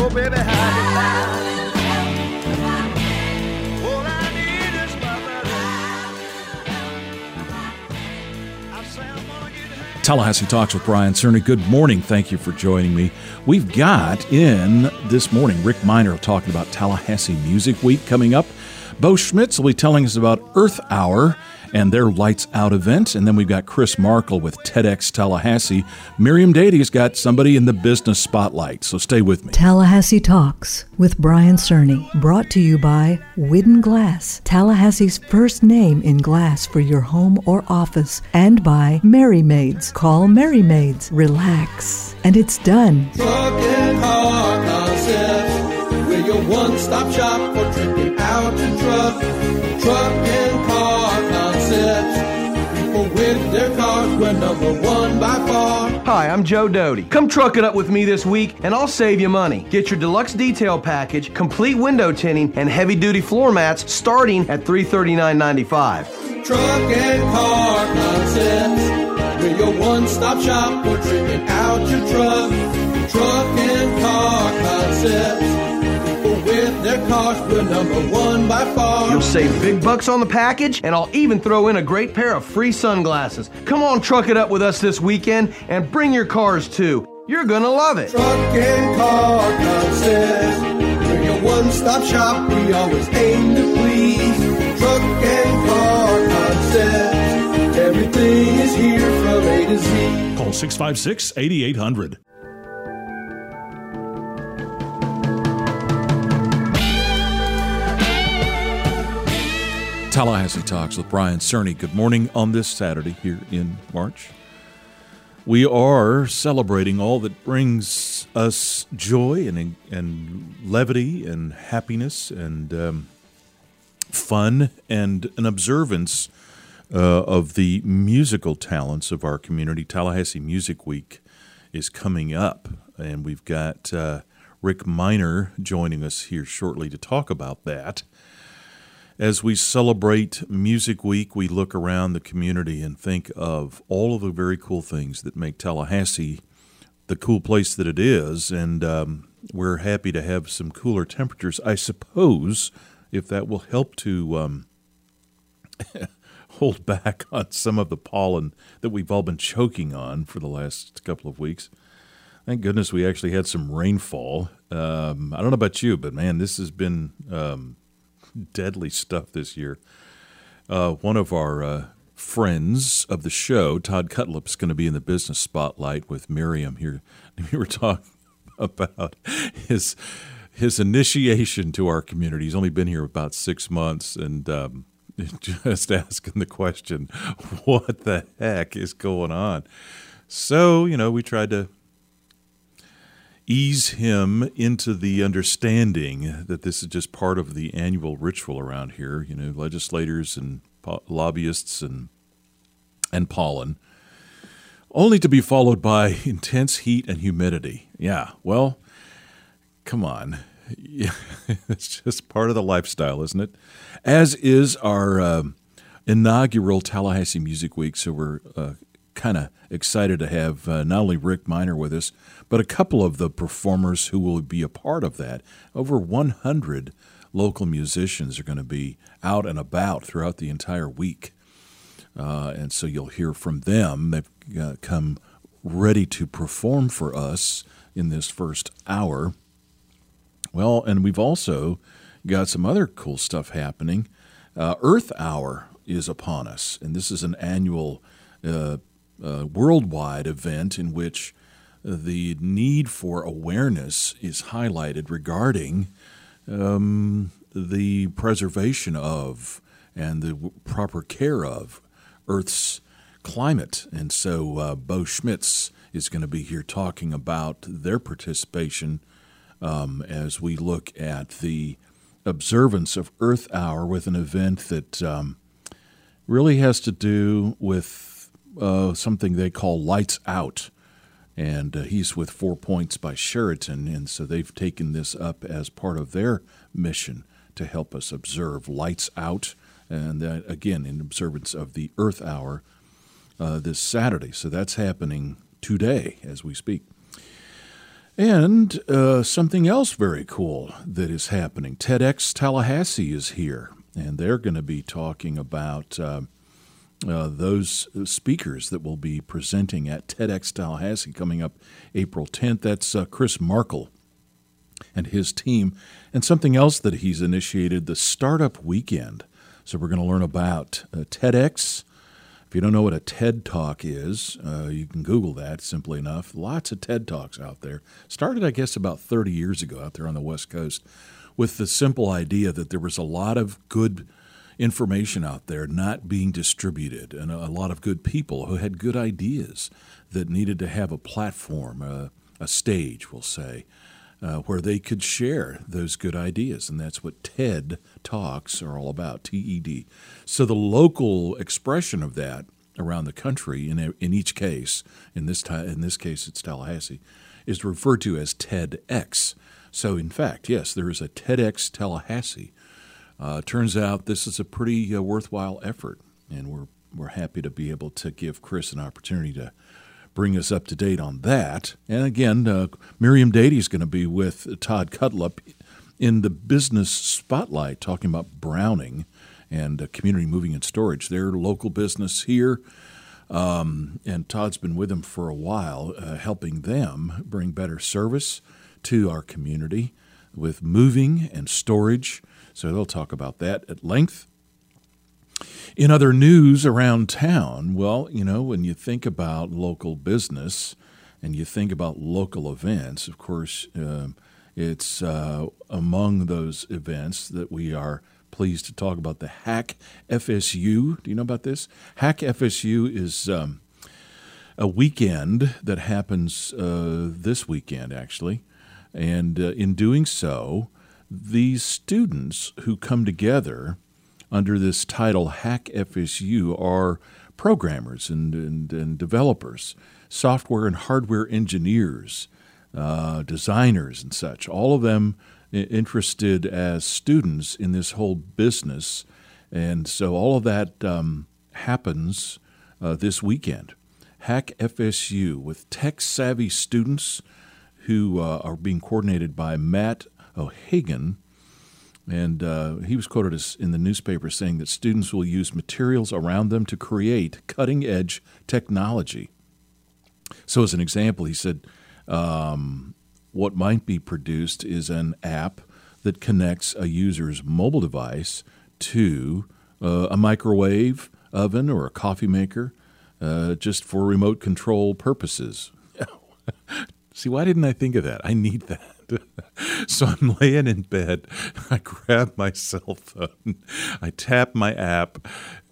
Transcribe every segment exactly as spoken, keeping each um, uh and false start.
Oh, baby, how you like? All I need is my buddy. I say I'm gonna get high. Tallahassee Talks with Brian Cerny. Good morning. Thank you for joining me. We've got in this morning Rick Miner talking about Tallahassee Music Week coming up. Bo Schmitz will be telling us about Earth Hour and their Lights Out event. And then we've got Chris Markle with TEDx Tallahassee. Miriam Dady's got somebody in the business spotlight, so stay with me. Tallahassee Talks with Brian Cerny, brought to you by Widden Glass, Tallahassee's first name in glass for your home or office, and by Merry Maids. Call Merry Maids. Relax. And it's done. Truck and Car Concepts, we're your one-stop shop for tripping out your truck. Truck and Car Concepts, people with their cars, we're number one by far. Hi, I'm Joe Doty. Come truck it up with me this week and I'll save you money. Get your deluxe detail package, complete window tinting, and heavy-duty floor mats starting at three hundred thirty-nine dollars and ninety-five cents. Truck and Car Concepts, we're your one-stop shop for tripping out your truck. Truck and Car Concepts, people with their cars, we're number one by far. You'll save big bucks on the package, and I'll even throw in a great pair of free sunglasses. Come on, truck it up with us this weekend, and bring your cars too. You're gonna love it. Truck and Car Concepts, we're your one-stop shop, we always aim to please. Truck and Car Concepts, everything is here from A to Z. Call six five six, eight eight zero zero. Tallahassee Talks with Brian Cerny. Good morning on this Saturday here in March. We are celebrating all that brings us joy and and levity and happiness and um, fun and an observance uh, of the musical talents of our community. Tallahassee Music Week is coming up, and we've got uh, Rick Miner joining us here shortly to talk about that. As we celebrate Music Week, we look around the community and think of all of the very cool things that make Tallahassee the cool place that it is, and um, we're happy to have some cooler temperatures. I suppose if that will help to um, hold back on some of the pollen that we've all been choking on for the last couple of weeks. Thank goodness we actually had some rainfall. Um, I don't know about you, but man, this has been Um, deadly stuff this year. Uh, one of our uh, friends of the show, Todd Cutlip, is going to be in the business spotlight with Miriam here. We were talking about his his initiation to our community. He's only been here about six months, and um, just asking the question, what the heck is going on? So, you know, we tried to ease him into the understanding that this is just part of the annual ritual around here, you know, legislators and po- lobbyists and and pollen, only to be followed by intense heat and humidity. Yeah, well, come on. Yeah, it's just part of the lifestyle, isn't it? As is our uh, inaugural Tallahassee Music Week, so we're uh, kind of excited to have uh, not only Rick Miner with us, but a couple of the performers who will be a part of that. Over one hundred local musicians are going to be out and about throughout the entire week. Uh, and so you'll hear from them. They've uh, come ready to perform for us in this first hour. Well, and we've also got some other cool stuff happening. Uh, Earth Hour is upon us, and this is an annual uh, uh, worldwide event in which the need for awareness is highlighted regarding um, the preservation of and the w- proper care of Earth's climate. And so uh, Bo Schmitz is going to be here talking about their participation um, as we look at the observance of Earth Hour with an event that um, really has to do with uh, something they call Lights Out. And uh, he's with Four Points by Sheraton, and so they've taken this up as part of their mission to help us observe Lights Out, and that, again, in observance of the Earth Hour uh, this Saturday. So that's happening today as we speak. And uh, something else very cool that is happening. TEDx Tallahassee is here, and they're going to be talking about uh, uh, those speakers that will be presenting at TEDx Tallahassee coming up April tenth. That's uh, Chris Markle and his team, and something else that he's initiated, the Startup Weekend. So we're going to learn about uh, TEDx. If you don't know what a TED Talk is, uh, you can Google that simply enough. Lots of TED Talks out there. Started, I guess, about thirty years ago out there on the West Coast with the simple idea that there was a lot of good information out there not being distributed and a lot of good people who had good ideas that needed to have a platform, a, a stage, we'll say, uh, where they could share those good ideas. And that's what TED Talks are all about, T E D. So the local expression of that around the country, in in each case, in this ti- in this case it's Tallahassee, is referred to as TEDx. So in fact, yes, there is a TEDx Tallahassee. Uh, turns out this is a pretty uh, worthwhile effort, and we're we're happy to be able to give Chris an opportunity to bring us up to date on that. And again, uh, Miriam Dady is going to be with Todd Cutlup in the Business Spotlight, talking about Browning and uh, Community Moving and Storage, their local business here. Um, and Todd's been with them for a while, uh, helping them bring better service to our community with moving and storage. So they'll talk about that at length. In other news around town, well, you know, when you think about local business and you think about local events, of course, uh, it's uh, among those events that we are pleased to talk about the Hack F S U. Do you know about this? Hack F S U is um, a weekend that happens uh, this weekend, actually. And uh, in doing so, these students who come together under this title, Hack F S U, are programmers and, and, and developers, software and hardware engineers, uh, designers and such, all of them interested as students in this whole business. And so all of that um, happens uh, this weekend. Hack F S U with tech-savvy students who uh, are being coordinated by Matt O'Hagan. And uh, he was quoted as in the newspaper saying that students will use materials around them to create cutting-edge technology. So as an example, he said, um, what might be produced is an app that connects a user's mobile device to uh, a microwave oven or a coffee maker uh, just for remote control purposes. See, why didn't I think of that? I need that. So I'm laying in bed, I grab my cell phone, I tap my app.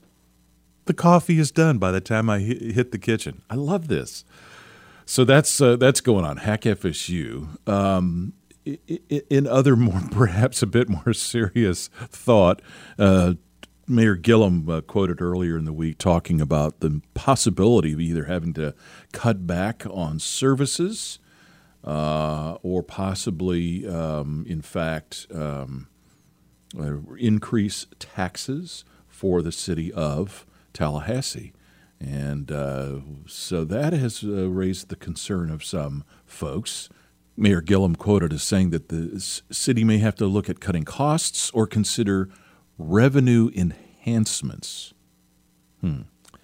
The coffee is done by the time I hit the kitchen. I love this. So that's uh, that's going on, Hack F S U. Um, in other more, perhaps a bit more serious thought, uh, Mayor Gillum uh, quoted earlier in the week talking about the possibility of either having to cut back on services uh, or possibly, um, in fact, um, uh, increase taxes for the city of Tallahassee. And uh, so that has uh, raised the concern of some folks. Mayor Gillum quoted as saying that the city may have to look at cutting costs or consider revenue enhancements. Hmm.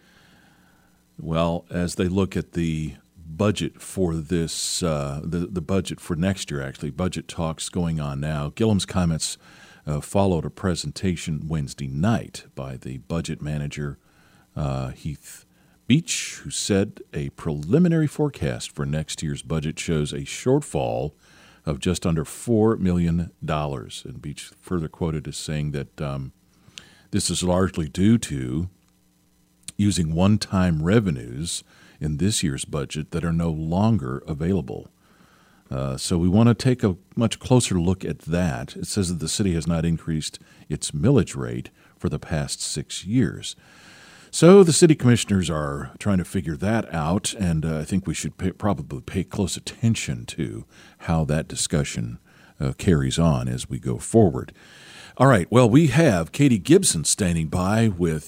Well, as they look at the budget for this, uh, the, the budget for next year, actually, budget talks going on now, Gillum's comments uh, followed a presentation Wednesday night by the budget manager, uh, Heath Beach, who said a preliminary forecast for next year's budget shows a shortfall of just under four million dollars. And Beach further quoted as saying that um, this is largely due to using one-time revenues in this year's budget that are no longer available. Uh, so we want to take a much closer look at that. It says that the city has not increased its millage rate for the past six years. So the city commissioners are trying to figure that out, and uh, I think we should pay, probably pay close attention to how that discussion uh, carries on as we go forward. All right, well, we have Katie Gibson standing by with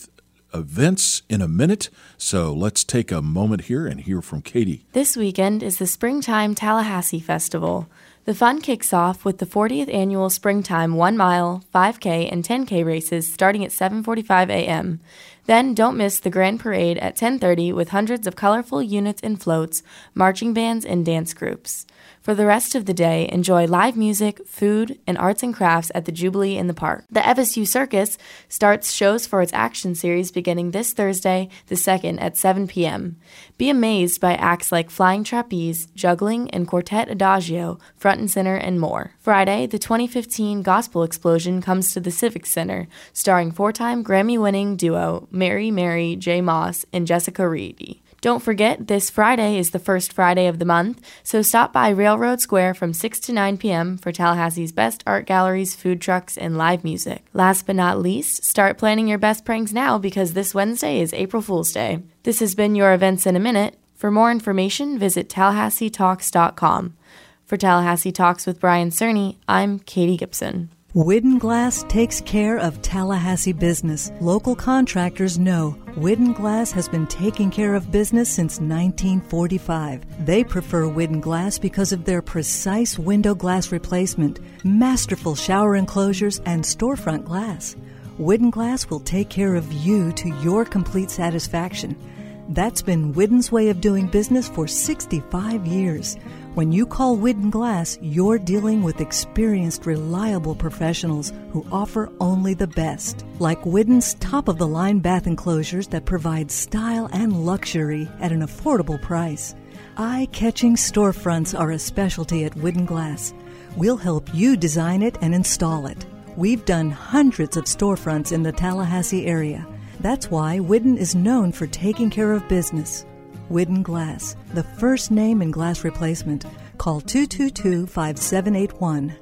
events in a minute, so let's take a moment here and hear from Katie. This weekend is the Springtime Tallahassee Festival. The fun kicks off with the fortieth Annual Springtime one mile, five K, and ten K races starting at seven forty-five a.m. Then don't miss the Grand Parade at ten thirty with hundreds of colorful units and floats, marching bands, and dance groups. For the rest of the day, enjoy live music, food, and arts and crafts at the Jubilee in the park. The F S U Circus starts shows for its action series beginning this Thursday, the second, at seven p.m. Be amazed by acts like Flying Trapeze, Juggling, and Quartet Adagio, Front and Center, and more. Friday, the twenty fifteen Gospel Explosion comes to the Civic Center, starring four-time Grammy-winning duo Mary Mary J. Moss and Jessica Reedy. Don't forget, this Friday is the first Friday of the month, so stop by Railroad Square from six to nine p.m. for Tallahassee's best art galleries, food trucks, and live music. Last but not least, start planning your best pranks now because this Wednesday is April Fool's Day. This has been your Events in a Minute. For more information, visit tallahassee talks dot com. For Tallahassee Talks with Brian Cerny, I'm Katie Gibson. Widden Glass takes care of Tallahassee business. Local contractors know Widden Glass has been taking care of business since nineteen forty-five. They prefer Widden Glass because of their precise window glass replacement, masterful shower enclosures, and storefront glass. Widden Glass will take care of you to your complete satisfaction. That's been Widden's way of doing business for sixty-five years. When you call Widden Glass, you're dealing with experienced, reliable professionals who offer only the best. Like Widden's top-of-the-line bath enclosures that provide style and luxury at an affordable price. Eye-catching storefronts are a specialty at Widden Glass. We'll help you design it and install it. We've done hundreds of storefronts in the Tallahassee area. That's why Widden is known for taking care of business. Widden Glass, the first name in glass replacement. Call two two two, five seven eight one.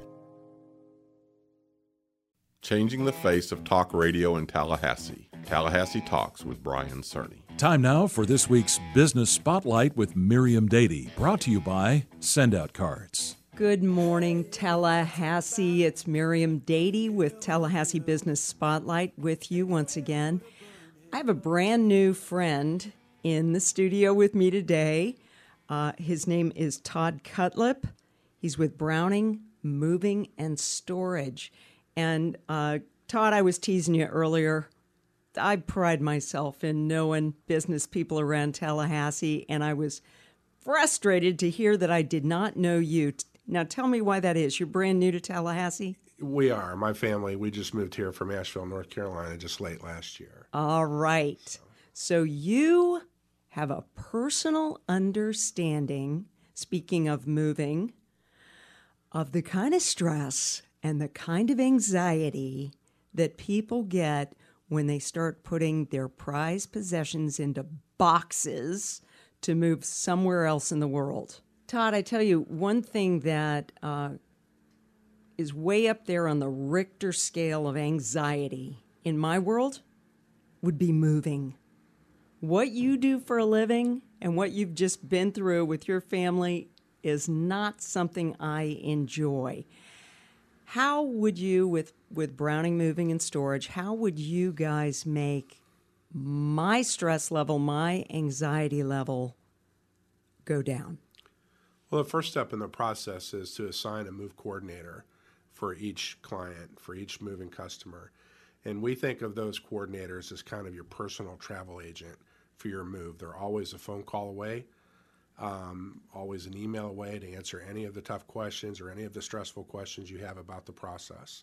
Changing the face of talk radio in Tallahassee. Tallahassee Talks with Brian Cerny. Time now for this week's Business Spotlight with Miriam Dady, brought to you by Send Out Cards. Good morning, Tallahassee. It's Miriam Dady with Tallahassee Business Spotlight with you once again. I have a brand new friend in the studio with me today. Uh, his name is Todd Cutlip. He's with Browning Moving and Storage. And uh, Todd, I was teasing you earlier. I pride myself in knowing business people around Tallahassee, and I was frustrated to hear that I did not know you. Now tell me why that is. You're brand new to Tallahassee? We are. My family, we just moved here from Asheville, North Carolina, just late last year. All right. So you have a personal understanding, speaking of moving, of the kind of stress and the kind of anxiety that people get when they start putting their prized possessions into boxes to move somewhere else in the world. Todd, I tell you, one thing that uh, is way up there on the Richter scale of anxiety in my world would be moving. What you do for a living and what you've just been through with your family is not something I enjoy. How would you, with, with Browning Moving and Storage, how would you guys make my stress level, my anxiety level go down? Well, the first step in the process is to assign a move coordinator for each client, for each moving customer. And we think of those coordinators as kind of your personal travel agent for your move. They're always a phone call away, um, always an email away to answer any of the tough questions or any of the stressful questions you have about the process.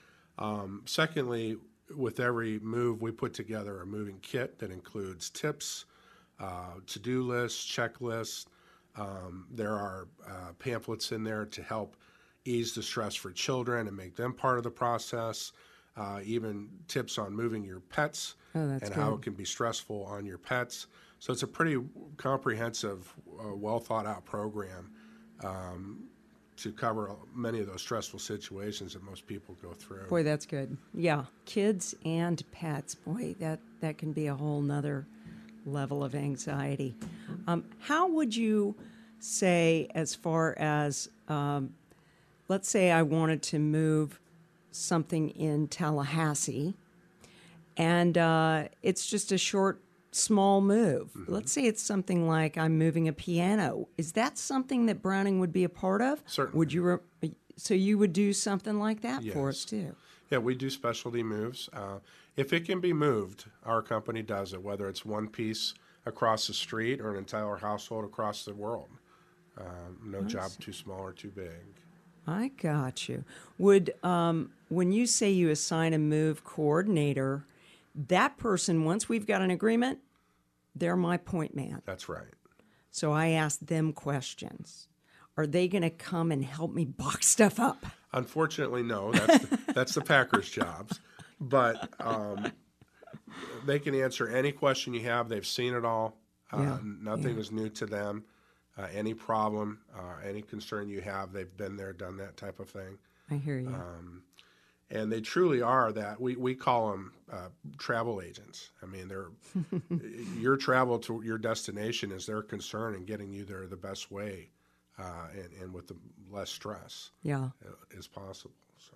Um, secondly, with every move, we put together a moving kit that includes tips, uh, to-do lists, checklists. Um, there are uh, pamphlets in there to help ease the stress for children and make them part of the process. Uh, even tips on moving your pets oh, that's and good. how it can be stressful on your pets. So it's a pretty comprehensive, uh, well-thought-out program um, to cover many of those stressful situations that most people go through. Boy, that's good. Yeah, kids and pets. Boy, that, that can be a whole nother level of anxiety. Um, how would you say, as far as, um, let's say I wanted to move something in Tallahassee, and uh, it's just a short, small move. Mm-hmm. Let's say it's something like I'm moving a piano. Is that something that Browning would be a part of? Certainly. Would you? Re- so you would do something like that for Yes. us too? Yeah, we do specialty moves. Uh, if it can be moved, our company does it, whether it's one piece across the street or an entire household across the world. Um, no job too small or too big. I got you. Would um, when you say you assign a move coordinator, that person, once we've got an agreement, they're my point man. That's right. So I ask them questions. Are they going to come and help me box stuff up? Unfortunately, no. That's the, that's the Packers' jobs. But um, they can answer any question you have. They've seen it all. Uh, Yeah, nothing yeah. is new to them. Uh, any problem, uh, any concern you have, they've been there, done that type of thing. I hear you. Um, and they truly are that. We, we call them uh, travel agents. I mean, they're your travel to your destination is their concern in getting you there the best way uh, and, and with the less stress Yeah. uh, as possible. So.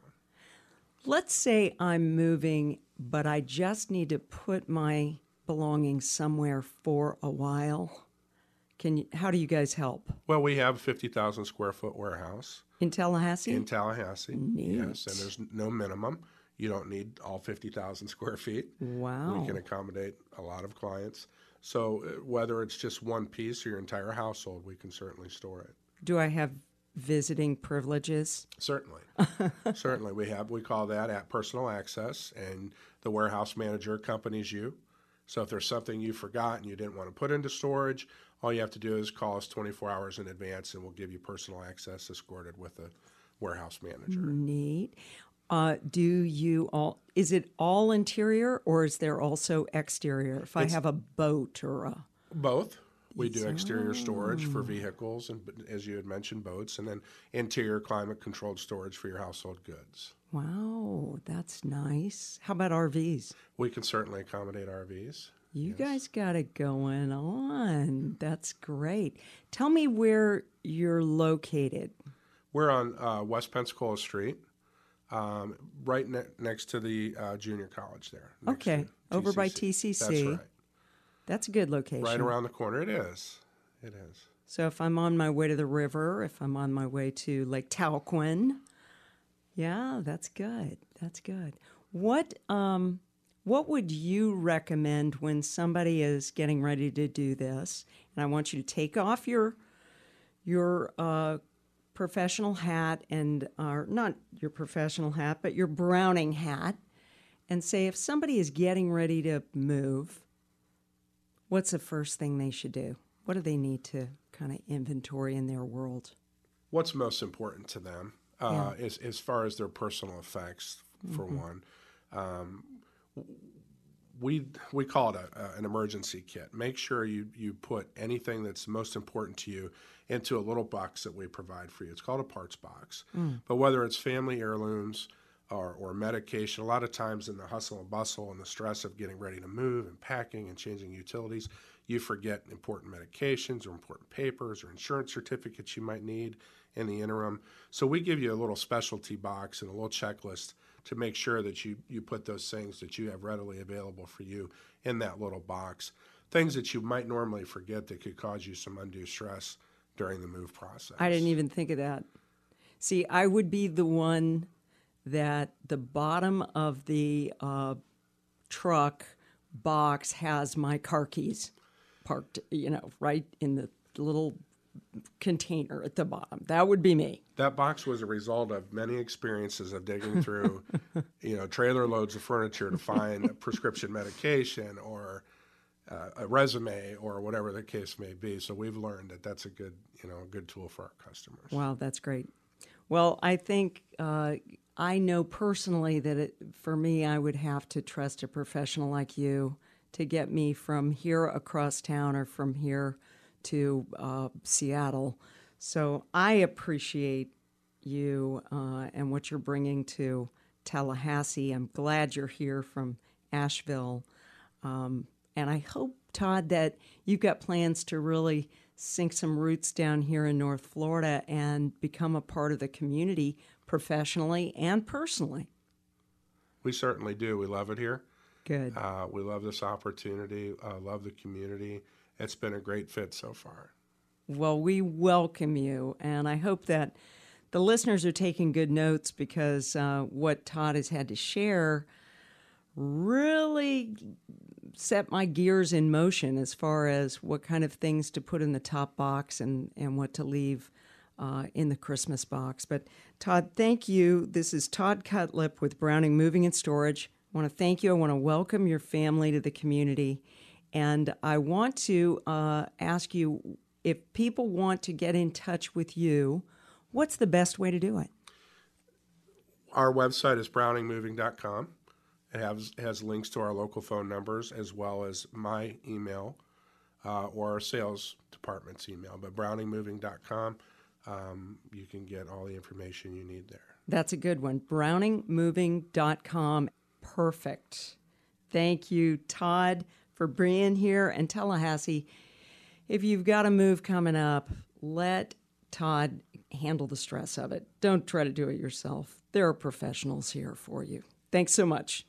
Let's say I'm moving, but I just need to put my belongings somewhere for a while. Can you, how do you guys help? Well, we have a fifty thousand square foot warehouse In Tallahassee? in Tallahassee. Neat. Yes, and there's no minimum. You don't need all fifty thousand square feet. Wow. We can accommodate a lot of clients. So uh, whether it's just one piece or your entire household, we can certainly store it. Do I have visiting privileges? Certainly. Certainly. We have, we call that at personal access, and the warehouse manager accompanies you. So if there's something you forgot and you didn't want to put into storage, all you have to do is call us twenty-four hours in advance, and we'll give you personal access escorted with a warehouse manager. Neat. Uh, do you all, is it all interior or is there also exterior? If I It's- have a boat or a, Both. We do exterior storage for vehicles and, as you had mentioned, boats, and then interior climate-controlled storage for your household goods. wow, that's nice. How about R Vs? We can certainly accommodate R Vs. You guys got it going on. That's great. Tell me where you're located. We're on uh, West Pensacola Street, um, right ne- next to the uh, junior college there. next Okay, to over by T C C. T C C. That's right. That's a good location. Right around the corner. It is. It is. So if I'm on my way to the river, if I'm on my way to Lake Talquin, yeah, that's good. That's good. What um, what would you recommend when somebody is getting ready to do this? And I want you to take off your your uh, professional hat and uh, not your professional hat, but your Browning hat, and say if somebody is getting ready to move, what's the first thing they should do? What do they need to kind of inventory in their world? What's most important to them uh, is as far as their personal effects, for one. Um, we we call it a, a, an emergency kit. Make sure you, you put anything that's most important to you into a little box that we provide for you. It's called a parts box. But whether it's family heirlooms or, or medication, a lot of times in the hustle and bustle and the stress of getting ready to move and packing and changing utilities, you forget important medications or important papers or insurance certificates you might need in the interim. So we give you a little specialty box and a little checklist to make sure that you, you put those things that you have readily available for you in that little box. Things that you might normally forget that could cause you some undue stress during the move process. I didn't even think of that. See, I would be the one that the bottom of the uh, truck box has my car keys parked, you know, right in the little container at the bottom. That would be me. That box was a result of many experiences of digging through, you know, trailer loads of furniture to find a prescription medication or uh, a resume or whatever the case may be. So we've learned that that's a good, you know, a good tool for our customers. Wow, that's great. Well, I think uh, I know personally that it, for me, I would have to trust a professional like you to get me from here across town or from here to uh, Seattle. So I appreciate you uh, and what you're bringing to Tallahassee. I'm glad you're here from Asheville. Um, and I hope, Todd, that you've got plans to really sink some roots down here in North Florida and become a part of the community professionally and personally. We certainly do. We love it here. Good. Uh, we love this opportunity. Uh, love the community. It's been a great fit so far. Well, we welcome you, and I hope that the listeners are taking good notes because uh, what Todd has had to share really set my gears in motion as far as what kind of things to put in the top box and, and what to leave uh, in the Christmas box. But Todd, thank you. This is Todd Cutlip with Browning Moving and Storage. I want to thank you. I want to welcome your family to the community. And I want to uh, ask you, if people want to get in touch with you, what's the best way to do it? Our website is browning moving dot com. It has, has links to our local phone numbers as well as my email uh, or our sales department's email. But browning moving dot com, um, you can get all the information you need there. That's a good one. browning moving dot com. Perfect. Thank you, Todd, for being here. And Tallahassee, if you've got a move coming up, let Todd handle the stress of it. Don't try to do it yourself. There are professionals here for you. Thanks so much.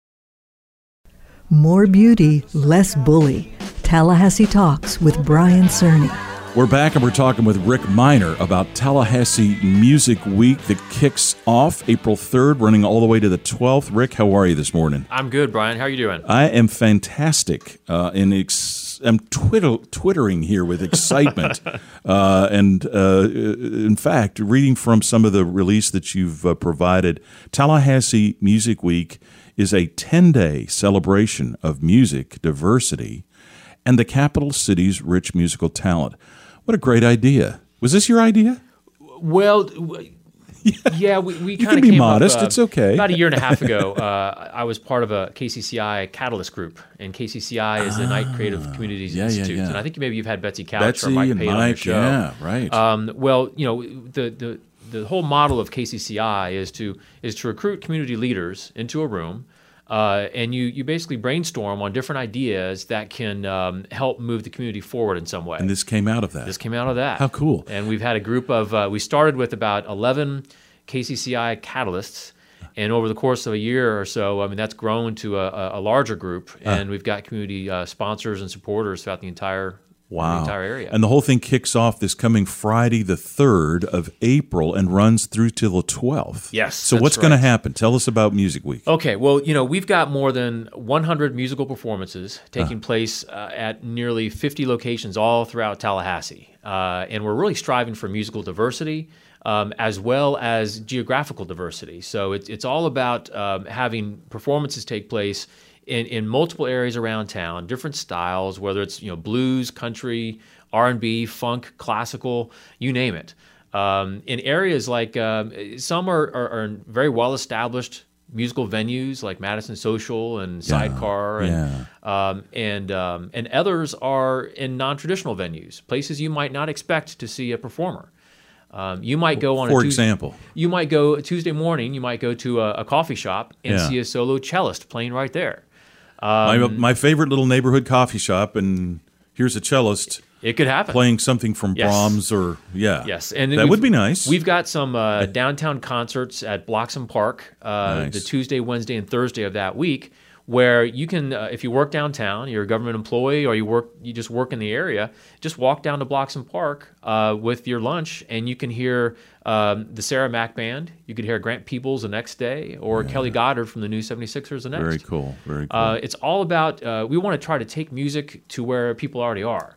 More beauty, less bully. Tallahassee Talks with Brian Cerny. We're back and we're talking with Rick Miner about Tallahassee Music Week that kicks off April third, running all the way to the twelfth. Rick, how are you this morning? I'm good, Brian. How are you doing? I am fantastic. Uh, and ex- I'm twitter- twittering here with excitement. uh, and uh, in fact, reading from some of the release that you've uh, provided, Tallahassee Music Week is a ten-day celebration of music, diversity, and the capital city's rich musical talent. What a great idea. Was this your idea? Well, w- yeah, we, we You kind can of be came modest. up, uh, It's okay. About a year and a half ago, uh, I was part of a K C C I Catalyst group, and K C C I is the Night Creative Communities yeah, yeah, Institute. yeah. And I think maybe you've had Betsy Couch Betsy or Mike and Pate on your Mike, show. yeah, right. Um, well, you know, the, the the whole model of K C C I is to is to recruit community leaders into a room. Uh, and you, you basically brainstorm on different ideas that can um, help move the community forward in some way. And this came out of that. This came out of that. How cool. And we've had a group of, uh, we started with about eleven K C C I catalysts. And over the course of a year or so, I mean, that's grown to a, a larger group. And we've got community uh, sponsors and supporters throughout the entire Wow. the entire area. And the whole thing kicks off this coming Friday, the third of April, and runs through till the twelfth. Yes, So that's what's going to right. happen? Tell us about Music Week. Okay, well, you know, we've got more than one hundred musical performances taking place uh, at nearly fifty locations all throughout Tallahassee. Uh, and we're really striving for musical diversity um, as well as geographical diversity. So it's, it's all about um, having performances take place in, in multiple areas around town, different styles, whether it's, you know, blues, country, R and B, funk, classical, you name it. Um, in areas like, um, some are, are, are very well-established musical venues like Madison Social and Sidecar, and um, and um, and others are in non-traditional venues, places you might not expect to see a performer. Um, you might go on For a Tuesday, example. you might go Tuesday morning. You might go to a, a coffee shop and Yeah. see a solo cellist playing right there. my, my favorite little neighborhood coffee shop, and here's a cellist It could happen. playing something from Yes. Brahms or, yeah. Yes, and that we've- would be nice. We've got some uh, downtown concerts at Bloxham Park uh, Nice. the Tuesday, Wednesday, and Thursday of that week, where you can, uh, if you work downtown, you're a government employee, or you work, you just work in the area, just walk down to Bloxham Park uh, with your lunch, and you can hear um, the Sarah Mack Band. You could hear Grant Peebles the next day, or Kelly Goddard from the New seventy-sixers the next. Very cool. Very cool. Uh, it's all about, uh, we want to try to take music to where people already are.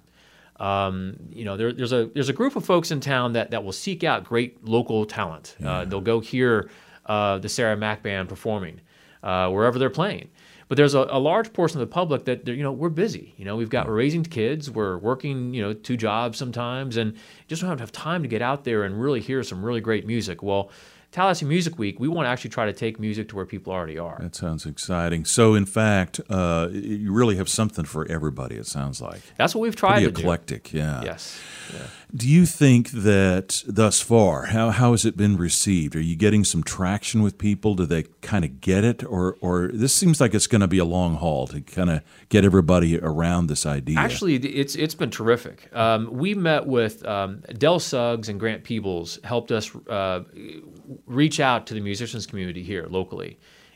Um, you know, there, there's a there's a group of folks in town that, that will seek out great local talent. Uh, they'll go hear uh, the Sarah Mack Band performing uh, wherever they're playing. But there's a, a large portion of the public that, you know, we're busy. You know, we've got we're raising kids, we're working, you know, two jobs sometimes, and just don't have time to get out there and really hear some really great music. Well, Tallahassee Music Week, we want to actually try to take music to where people already are. That sounds exciting. So, in fact, uh, you really have something for everybody, it sounds like. That's what we've tried Pretty to do. eclectic, yeah. Yes. Yeah. Do you think that thus far, how, how has it been received? Are you getting some traction with people? Do they kind of get it? Or, or this seems like it's going to be a long haul to kind of get everybody around this idea. Actually, it's it's been terrific. Um, we met with um, Del Suggs and Grant Peebles helped us uh, reach out to the musicians community here locally.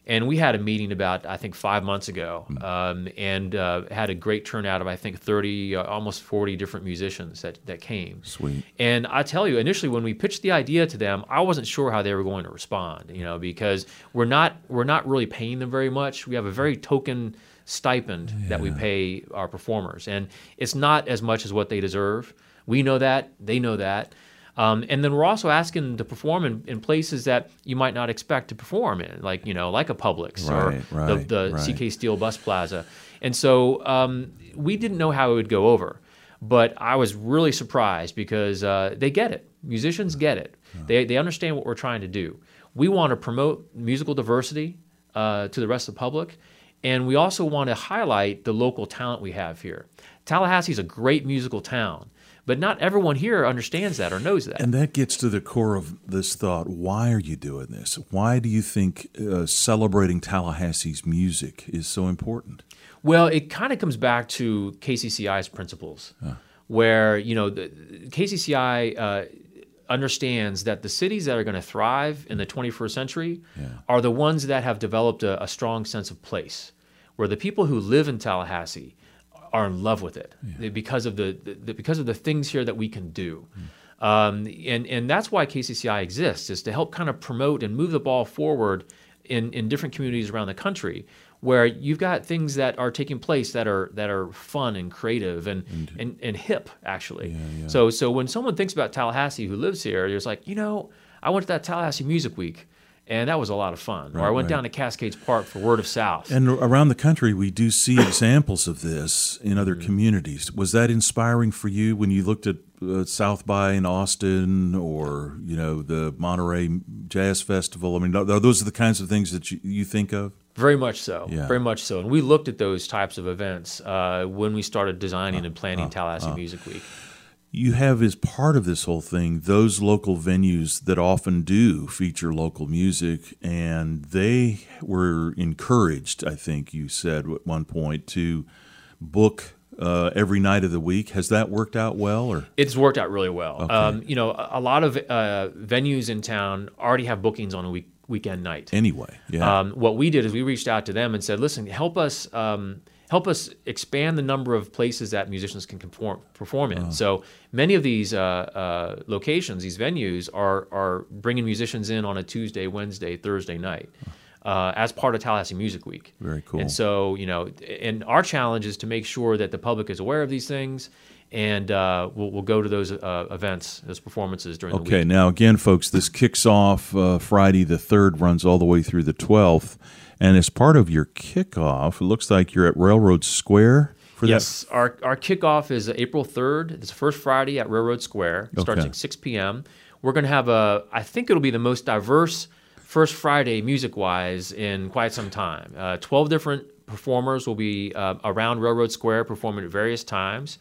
And we had a meeting about, I think, five months ago, um, and uh, had a great turnout of, I think, thirty, uh, almost forty different musicians that, that came. Sweet. And I tell you, initially when we pitched the idea to them, I wasn't sure how they were going to respond, you know, because we're not we're not really paying them very much. We have a very token stipend yeah. that we pay our performers, and it's not as much as what they deserve. We know that, they know that. Um, and then we're also asking them to perform in, in places that you might not expect to perform in, like, you know, like a Publix right, or right, the, the right. C K Steel Bus Plaza. And so um, we didn't know how it would go over, but I was really surprised because uh, they get it. Musicians get it. They, they understand what we're trying to do. We want to promote musical diversity uh, to the rest of the public, and we also want to highlight the local talent we have here. Tallahassee is a great musical town, but not everyone here understands that or knows that. And that gets to the core of this thought. Why are you doing this? Why do you think uh, celebrating Tallahassee's music is so important? Well, it kind of comes back to K C C I's principles, huh. where, you know, the, K C C I uh, understands that the cities that are going to thrive in the twenty-first century yeah. are the ones that have developed a, a strong sense of place, where the people who live in Tallahassee are in love with it yeah. because of the, the because of the things here that we can do. Mm. Um, and, and that's why K C C I exists, is to help kind of promote and move the ball forward in, in different communities around the country, where you've got things that are taking place that are that are fun and creative and and, and, and hip, actually. Yeah, yeah. So so when someone thinks about Tallahassee who lives here, there's like, you know, I went to that Tallahassee Music Week, and that was a lot of fun. Right, or I went right. down to Cascades Park for Word of South. And around the country, we do see examples of this in other Mm-hmm. communities. Was that inspiring for you when you looked at uh, South by in Austin, or, you know, the Monterey Jazz Festival? I mean, are those are the kinds of things that you, you think of? Very much so. Yeah. Very much so. And we looked at those types of events uh, when we started designing uh, and planning uh, Tallahassee uh. Music Week. You have, as part of this whole thing, those local venues that often do feature local music, and they were encouraged, I think you said at one point, to book uh, every night of the week. Has that worked out well? Or it's worked out really well. Okay. Um, you know, a, a lot of uh, venues in town already have bookings on a week, weekend night. Anyway, yeah. Um, what we did is we reached out to them and said, listen, help us um, help us expand the number of places that musicians can conform, perform in. Uh. So many of these uh, uh, locations, these venues, are are bringing musicians in on a Tuesday, Wednesday, Thursday night uh, as part of Tallahassee Music Week. Very cool. And so, you know, and our challenge is to make sure that the public is aware of these things, and uh, we'll, we'll go to those uh, events, those performances during okay, the week. Okay, now again, folks, this kicks off uh, Friday the third, runs all the way through the twelfth. And as part of your kickoff, it looks like you're at Railroad Square for yes, that? Yes, our, our kickoff is April third. It's the first Friday at Railroad Square. It starts okay. at six p.m. We're going to have a, I think it'll be the most diverse first Friday music-wise in quite some time. Uh, twelve different performers will be uh, around Railroad Square performing at various times.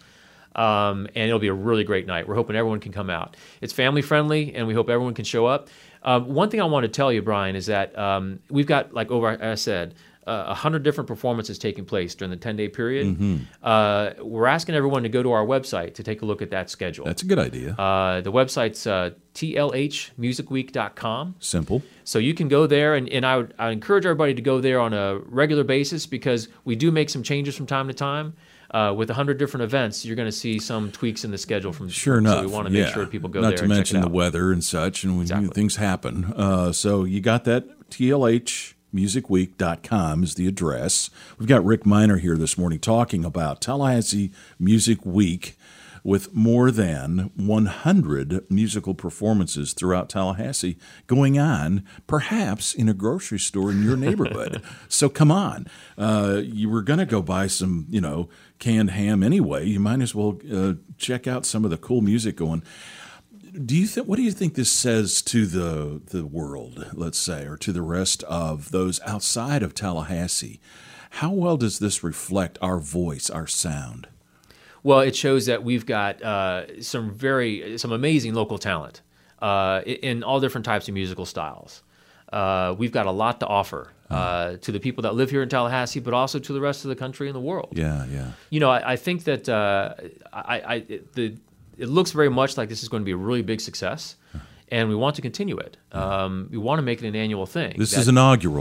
Um, and it'll be a really great night. We're hoping everyone can come out. It's family-friendly, and we hope everyone can show up. Um, one thing I want to tell you, Brian, is that um, we've got, like over, I said, uh, one hundred different performances taking place during the ten-day period. Mm-hmm. Uh, we're asking everyone to go to our website to take a look at that schedule. That's a good idea. Uh, the website's uh, T L H music week dot com. Simple. So you can go there, and, and I would I encourage everybody to go there on a regular basis, because we do make some changes from time to time. Uh, with one hundred different events, you're going to see some tweaks in the schedule from sure enough. So we want to make yeah. sure people go Not there to and mention check it the out. weather and such, and when exactly. things happen. Uh, so you got that. T L H music week dot com is the address. We've got Rick Miner here this morning talking about Tallahassee Music Week, with more than one hundred musical performances throughout Tallahassee going on, perhaps in a grocery store in your neighborhood. So come on. Uh, you were going to go buy some, you know, canned ham anyway. You might as well uh, check out some of the cool music going. Do you think? What do you think this says to the the world, let's say, or to the rest of those outside of Tallahassee? How well does this reflect our voice, our sound? Well, it shows that we've got uh, some very, some amazing local talent uh, in all different types of musical styles. Uh, we've got a lot to offer uh, to the people that live here in Tallahassee, but also to the rest of the country and the world. Yeah, yeah. You know, I, I think that uh, I, I, it, the, it looks very much like this is going to be a really big success, and we want to continue it. Um, we want to make it an annual thing. This that, is inaugural.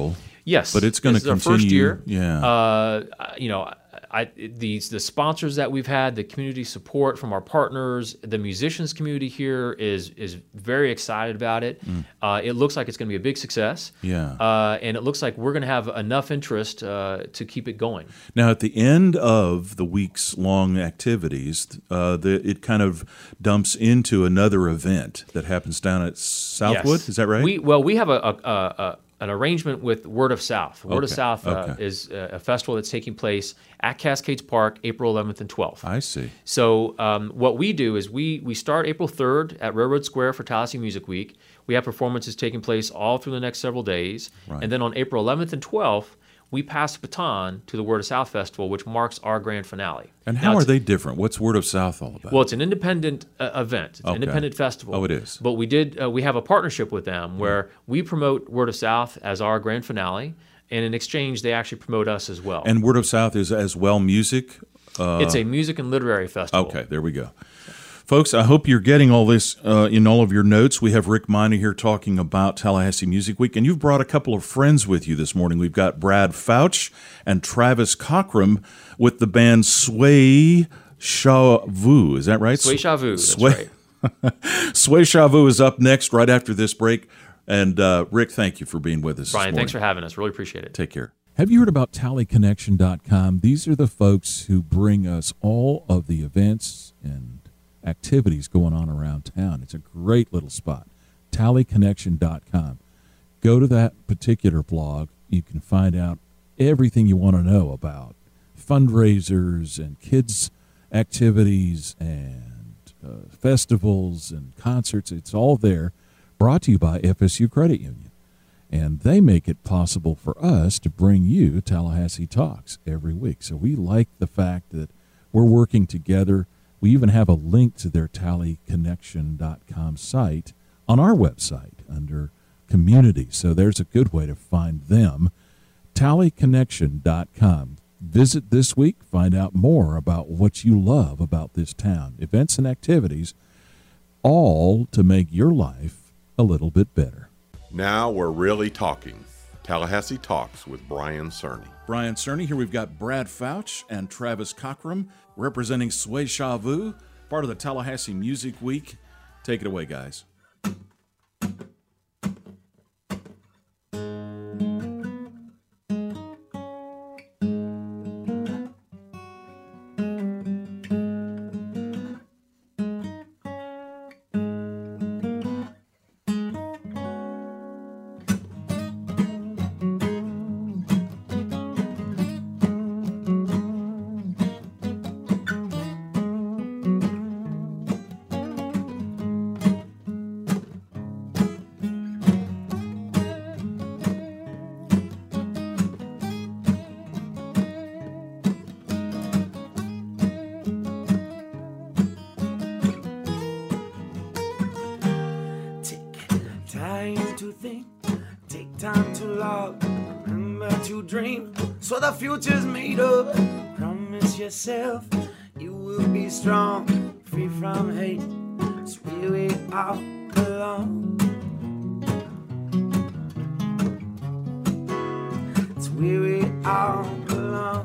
Yes, but it's going to this is our continue. first year. Yeah, uh, you know, I, these the sponsors that we've had, the community support from our partners, the musicians community here is is very excited about it. Mm. Uh, it looks like it's going to be a big success. Yeah, uh, and it looks like we're going to have enough interest uh, to keep it going. Now, at the end of the week's long activities, uh, the, it kind of dumps into another event that happens down at Southwood. Yes. Is that right? We well, we have a. a, a, a an arrangement with Word of South. Word okay. of South uh, okay. is a festival that's taking place at Cascades Park, April eleventh and twelfth. I see. So um, what we do is we we start April third at Railroad Square for Tallahassee Music Week. We have performances taking place all through the next several days. Right. And then on April eleventh and twelfth, we pass the baton to the Word of South Festival, which marks our grand finale. And how now, are they different? What's Word of South all about? Well, it's an independent uh, event. It's okay. an independent festival. Oh, it is. But we did uh, we have a partnership with them where we promote Word of South as our grand finale, and in exchange, they actually promote us as well. And Word of South is as well music? Uh, it's a music and literary festival. Okay, there we go. Folks, I hope you're getting all this uh, in all of your notes. We have Rick Minor here talking about Tallahassee Music Week, and you've brought a couple of friends with you this morning. We've got Brad Fouch and Travis Cockrum with the band Sway Sha Vu. Is that right? Sway Sha Vu, that's Sway, right. Sway Sha Vu is up next right after this break. And uh, Rick, thank you for being with us Brian, this thanks for having us. Really appreciate it. Take care. Have you heard about Tally Connection dot com? These are the folks who bring us all of the events and activities going on around town. It's a great little spot. Tally Connection dot com. Go to that particular blog. You can find out everything you want to know about fundraisers and kids' activities and uh, festivals and concerts. It's all there, brought to you by F S U Credit Union. And they make it possible for us to bring you Tallahassee Talks every week. So we like the fact that we're working together. We even have a link to their Tally Connection dot com site on our website under Community. So there's a good way to find them. Tally Connection dot com. Visit this week. Find out more about what you love about this town. Events and activities, all to make your life a little bit better. Now we're really talking. Tallahassee Talks with Brian Cerny. Brian Cerny. Here we've got Brad Fouch and Travis Cockrum representing Sway Sha Vu, part of the Tallahassee Music Week. Take it away, guys. So the future's made up. Promise yourself you will be strong, free from hate. It's where we all belong. It's where we all belong.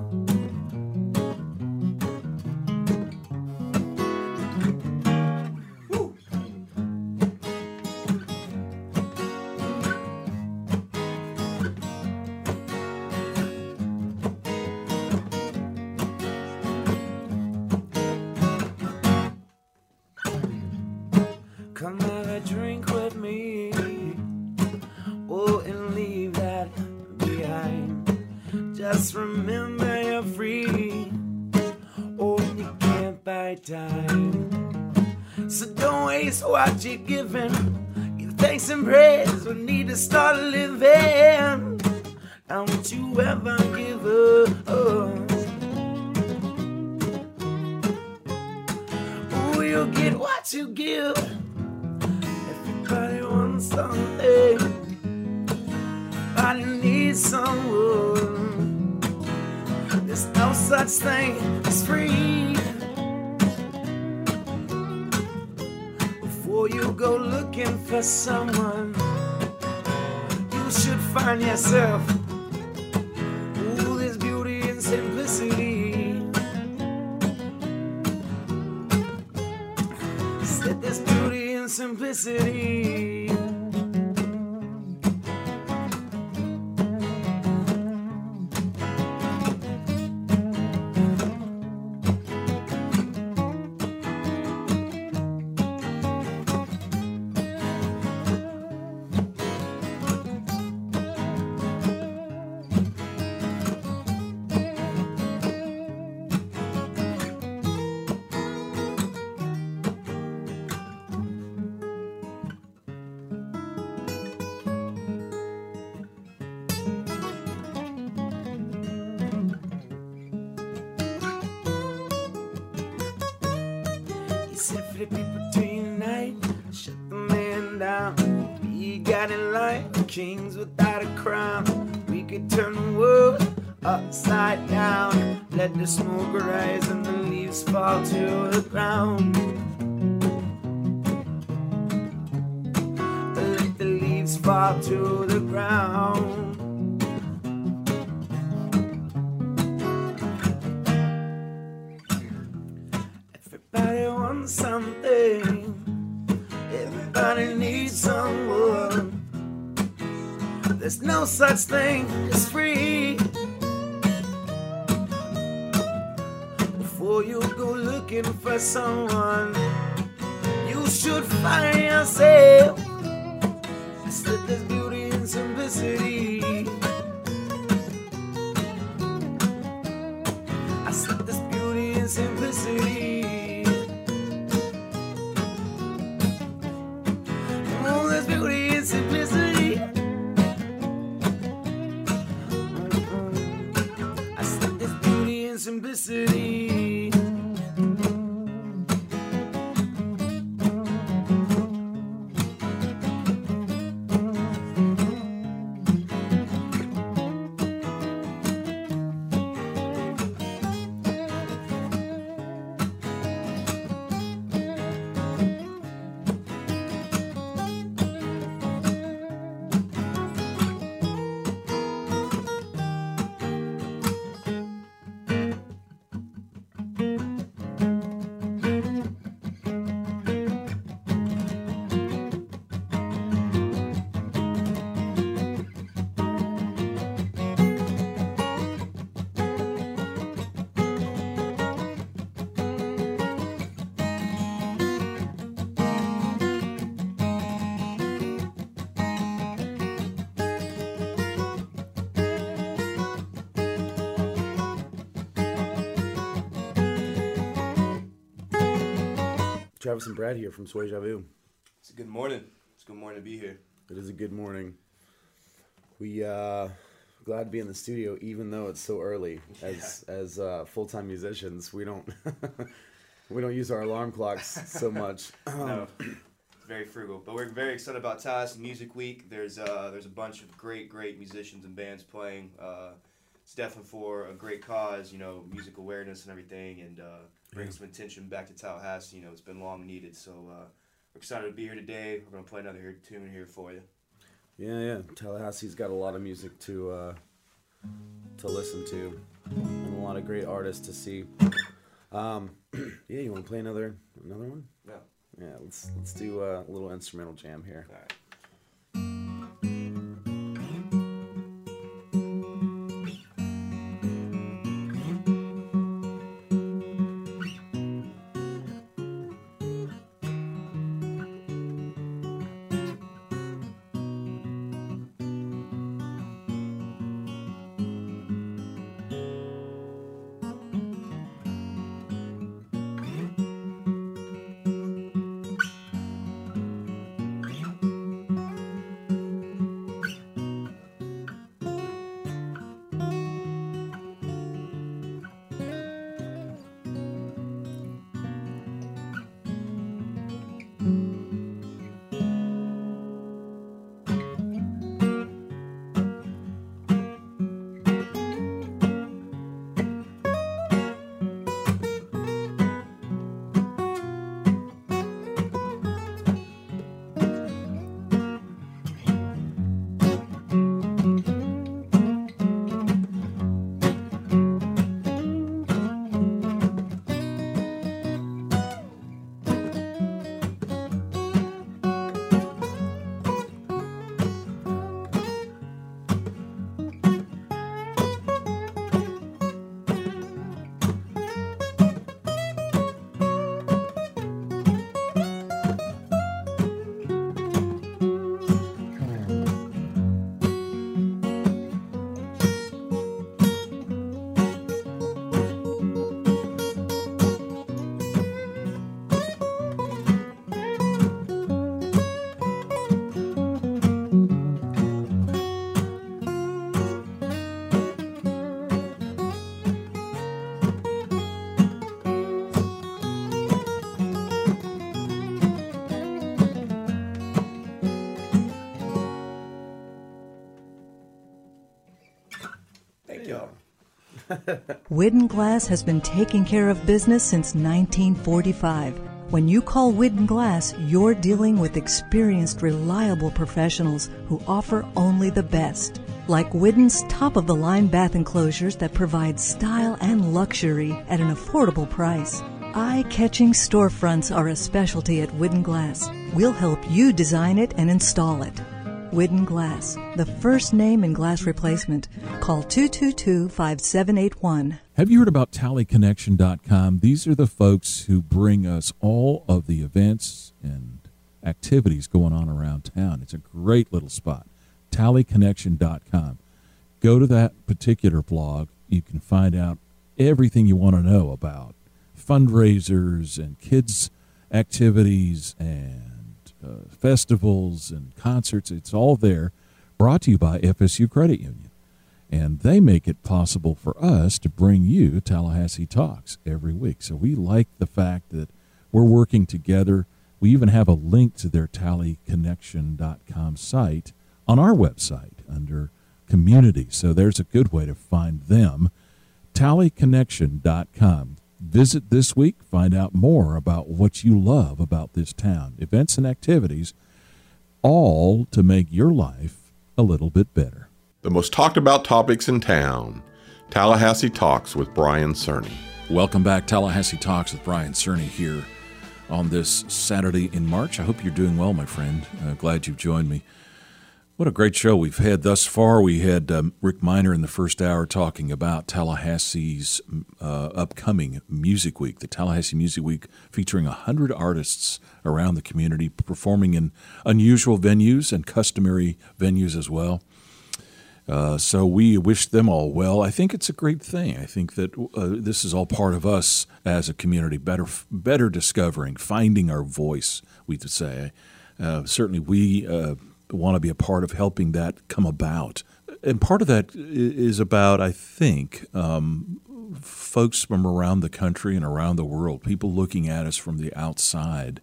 Come have a drink with me, oh, and leave that behind. Just remember you're free, oh, and you can't buy time. So don't waste what you're giving. Give thanks and praise, we need to start living. Don't you ever give up. Oh, you'll get what you give. Everybody wants something, everybody needs someone. There's no such thing as free. Before you go looking for someone, you should find yourself. simplicity. Kings without a crown, we could turn the world upside down. Let the smoke rise and the leaves fall to the ground. Let the leaves fall to the ground. Everybody wants something, everybody needs someone. There's no such thing as free. Before you go looking for someone, you should find yourself. I said there's beauty in simplicity. I said there's beauty in simplicity. Oh, there's beauty in simplicity. Simplicity. Travis and Brad here from Deja Vu. It's a good morning. It's a good morning to be here. It is a good morning. We uh glad to be in the studio, even though it's so early. As yeah. as uh, full time musicians, we don't we don't use our alarm clocks so much. No, it's very frugal. But we're very excited about Tallahassee Music Week. There's uh there's a bunch of great great musicians and bands playing. Uh, it's definitely for a great cause, you know, music awareness and everything, and uh, bring yeah. some attention back to Tallahassee. You know, it's been long needed. So uh, we're excited to be here today. We're gonna play another here, tune here for you. Yeah, yeah. Tallahassee's got a lot of music to uh, to listen to, and a lot of great artists to see. Um, yeah, you want to play another another one? Yeah. Yeah. Let's let's do a little instrumental jam here. All right. y'all. Widden Glass has been taking care of business since nineteen forty-five. When you call Widden Glass, you're dealing with experienced, reliable professionals who offer only the best. Like Widden's top-of-the-line bath enclosures that provide style and luxury at an affordable price. Eye-catching storefronts are a specialty at Widden Glass. We'll help you design it and install it. Widden Glass, the first name in glass replacement. Call two two two, five seven eight one. Have you heard about Tally Connection dot com? These are the folks who bring us all of the events and activities going on around town. It's a great little spot. Tally Connection dot com. Go to that particular blog. You can find out everything you want to know about fundraisers and kids' activities and uh, festivals and concerts. It's all there, brought to you by F S U Credit Union. And they make it possible for us to bring you Tallahassee Talks every week. So we like the fact that we're working together. We even have a link to their Tally Connection dot com site on our website under Community. So there's a good way to find them. Tally Connection dot com. Visit this week, find out more about what you love about this town, events and activities, all to make your life a little bit better. The most talked about topics in town. Tallahassee Talks with Brian Cerny. Welcome back. Tallahassee Talks with Brian Cerny here on this Saturday in March. I hope you're doing well, my friend. Uh, glad you've joined me. What a great show we've had thus far. We had um, Rick Miner in the first hour talking about Tallahassee's uh, upcoming Music Week, the Tallahassee Music Week, featuring one hundred artists around the community performing in unusual venues and customary venues as well. Uh, so we wish them all well. I think it's a great thing. I think that uh, this is all part of us as a community, better better discovering, finding our voice, we could say. Uh, certainly we uh, want to be a part of helping that come about. And part of that is about, I think, um, folks from around the country and around the world, people looking at us from the outside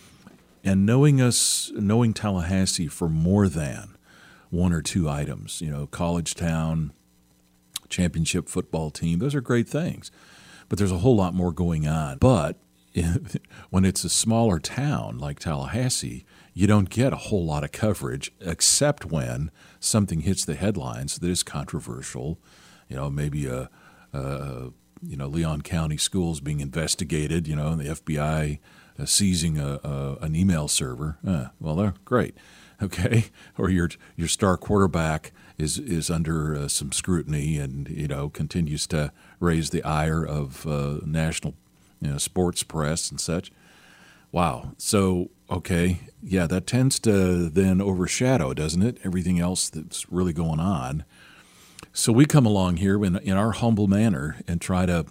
and knowing us, knowing Tallahassee for more than one or two items. You know, college town, championship football team, those are great things. But there's a whole lot more going on. But when it's a smaller town like Tallahassee, you don't get a whole lot of coverage except when something hits the headlines that is controversial. You know, maybe a, a you know, Leon County schools being investigated, you know, and the F B I uh, seizing a, a, an email server. Uh, well, they're great. Okay, or your your star quarterback is is under uh, some scrutiny, and you know continues to raise the ire of uh, national you know, sports press and such. Wow. So okay, yeah, that tends to then overshadow, doesn't it? Everything else that's really going on. So we come along here in in our humble manner and try to,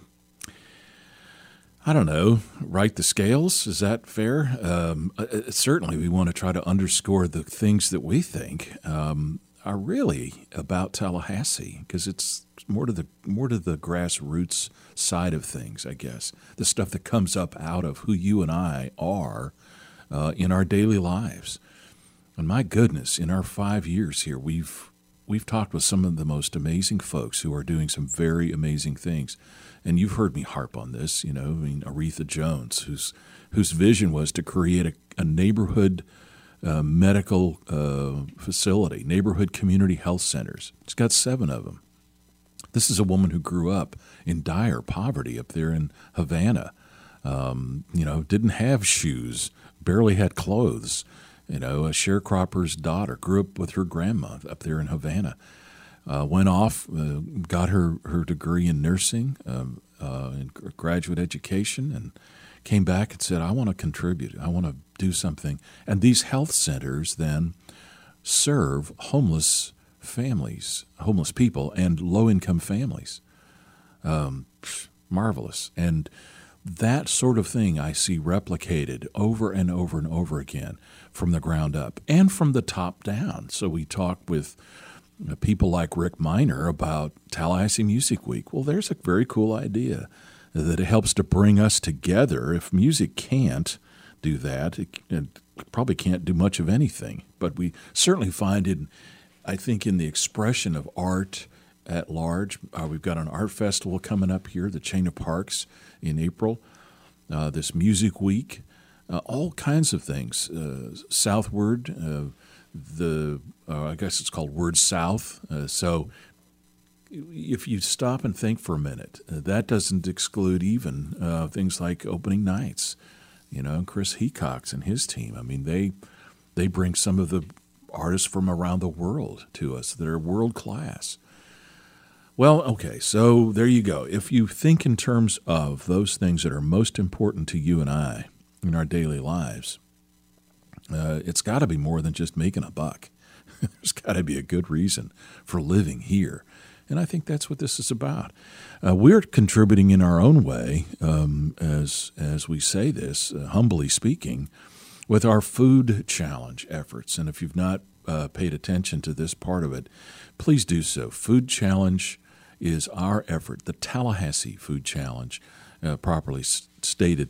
I don't know, right the scales. Is that fair? Um, uh, certainly, we want to try to underscore the things that we think um, are really about Tallahassee, because it's more to the more to the grassroots side of things, I guess. The stuff that comes up out of who you and I are uh, in our daily lives. And my goodness, in our five years here, we've we've talked with some of the most amazing folks who are doing some very amazing things. And you've heard me harp on this, you know, I mean, Aretha Jones, whose whose vision was to create a, a neighborhood uh, medical uh, facility, neighborhood community health centers. She's got seven of them. This is a woman who grew up in dire poverty up there in Havana, um, you know, didn't have shoes, barely had clothes. You know, a sharecropper's daughter, grew up with her grandma up there in Havana. Uh, went off, uh, got her, her degree in nursing, um, uh, in graduate education, and came back and said, I want to contribute. I want to do something. And these health centers then serve homeless families, homeless people, and low-income families. Um, marvelous. And that sort of thing I see replicated over and over and over again from the ground up and from the top down. So we talked with people like Rick Miner about Tallahassee Music Week. Well, there's a very cool idea that it helps to bring us together. If music can't do that, it, it probably can't do much of anything. But we certainly find it, I think, in the expression of art at large. Uh, we've got an art festival coming up here, the Chain of Parks, in April. Uh, this Music Week, uh, all kinds of things. Uh, Southward, uh, the uh, I guess it's called Word South. Uh, so if you stop and think for a minute, uh, that doesn't exclude even uh, things like opening nights. You know, Chris Heacox and his team. I mean, they they bring some of the artists from around the world to us that are world class. Well, okay, so there you go. If you think in terms of those things that are most important to you and I in our daily lives, uh, it's got to be more than just making a buck. There's got to be a good reason for living here. And I think that's what this is about. Uh, we're contributing in our own way, um, as as we say this, uh, humbly speaking, with our food challenge efforts. And if you've not uh, paid attention to this part of it, please do so. Food challenge is our effort. The Tallahassee Food Challenge, uh, properly s- stated,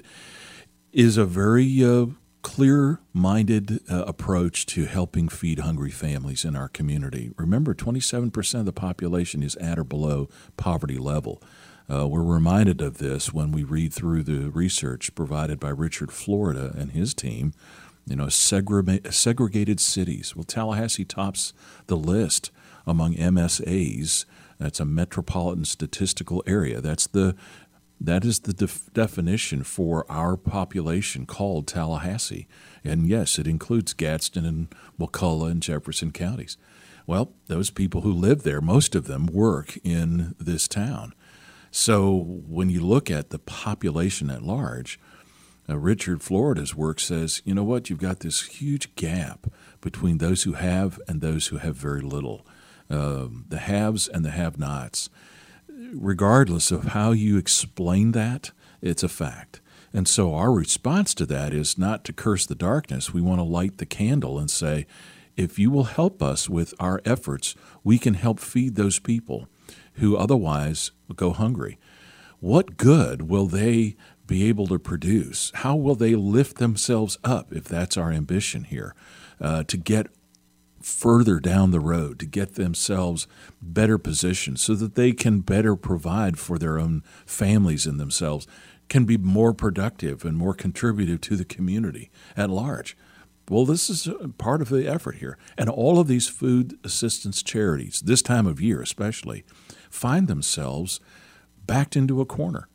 is a very uh, clear-minded uh, approach to helping feed hungry families in our community. Remember, twenty-seven percent of the population is at or below poverty level. Uh, we're reminded of this when we read through the research provided by Richard Florida and his team. You know, segre- segregated cities. Well, Tallahassee tops the list among M S As. That's a metropolitan statistical area. That's the that is the def- definition for our population called Tallahassee. And yes, it includes Gadsden and Wakulla and Jefferson counties. Well, those people who live there, most of them work in this town. So when you look at the population at large, uh, Richard Florida's work says, you know what, you've got this huge gap between those who have and those who have very little. Uh, the haves and the have-nots. Regardless of how you explain that, it's a fact. And so our response to that is not to curse the darkness. We want to light the candle and say, if you will help us with our efforts, we can help feed those people who otherwise go hungry. What good will they be able to produce? How will they lift themselves up, if that's our ambition here, uh, to get further down the road, to get themselves better positioned so that they can better provide for their own families and themselves, can be more productive and more contributive to the community at large? Well, this is part of the effort here. And all of these food assistance charities, this time of year especially, find themselves backed into a corner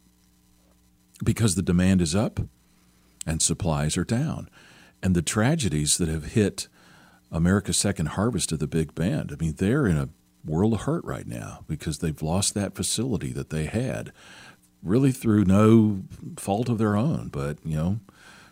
because the demand is up and supplies are down. And the tragedies that have hit America's Second Harvest of the Big Bend, I mean, they're in a world of hurt right now because they've lost that facility that they had, really through no fault of their own. But, you know,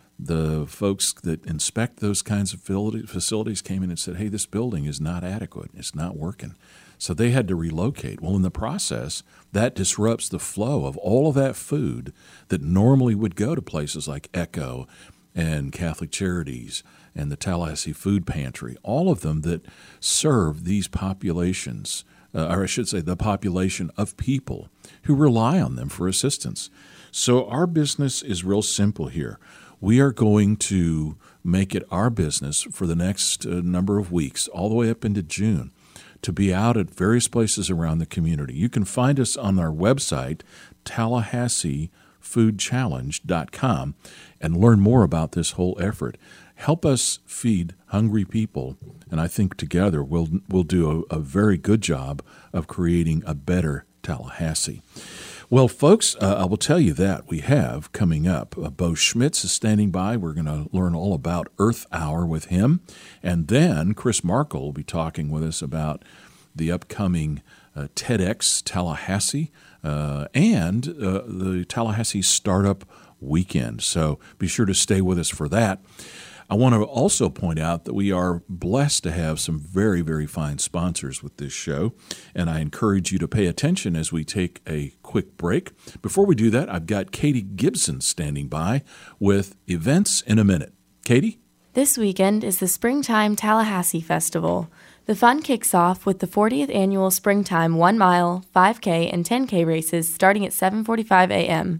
the folks that inspect those kinds of facilities came in and said, hey, this building is not adequate. It's not working. So they had to relocate. Well, in the process, that disrupts the flow of all of that food that normally would go to places like Echo and Catholic Charities and the Tallahassee Food Pantry, all of them that serve these populations, uh, or I should say the population of people who rely on them for assistance. So our business is real simple here. We are going to make it our business for the next uh, number of weeks, all the way up into June, to be out at various places around the community. You can find us on our website, Tallahassee Food Challenge dot com, and learn more about this whole effort. Help us feed hungry people, and I think together we'll we'll do a, a very good job of creating a better Tallahassee. Well, folks, uh, I will tell you that we have coming up. Uh, Bo Schmitz is standing by. We're going to learn all about Earth Hour with him, and then Chris Markle will be talking with us about the upcoming uh, TEDx Tallahassee uh, and uh, the Tallahassee Startup Weekend. So be sure to stay with us for that. I want to also point out that we are blessed to have some very, very fine sponsors with this show, and I encourage you to pay attention as we take a quick break. Before we do that, I've got Katie Gibson standing by with Events in a Minute. Katie? This weekend is the Springtime Tallahassee Festival. The fun kicks off with the fortieth Annual Springtime one mile, five K, and ten K races starting at seven forty-five a.m.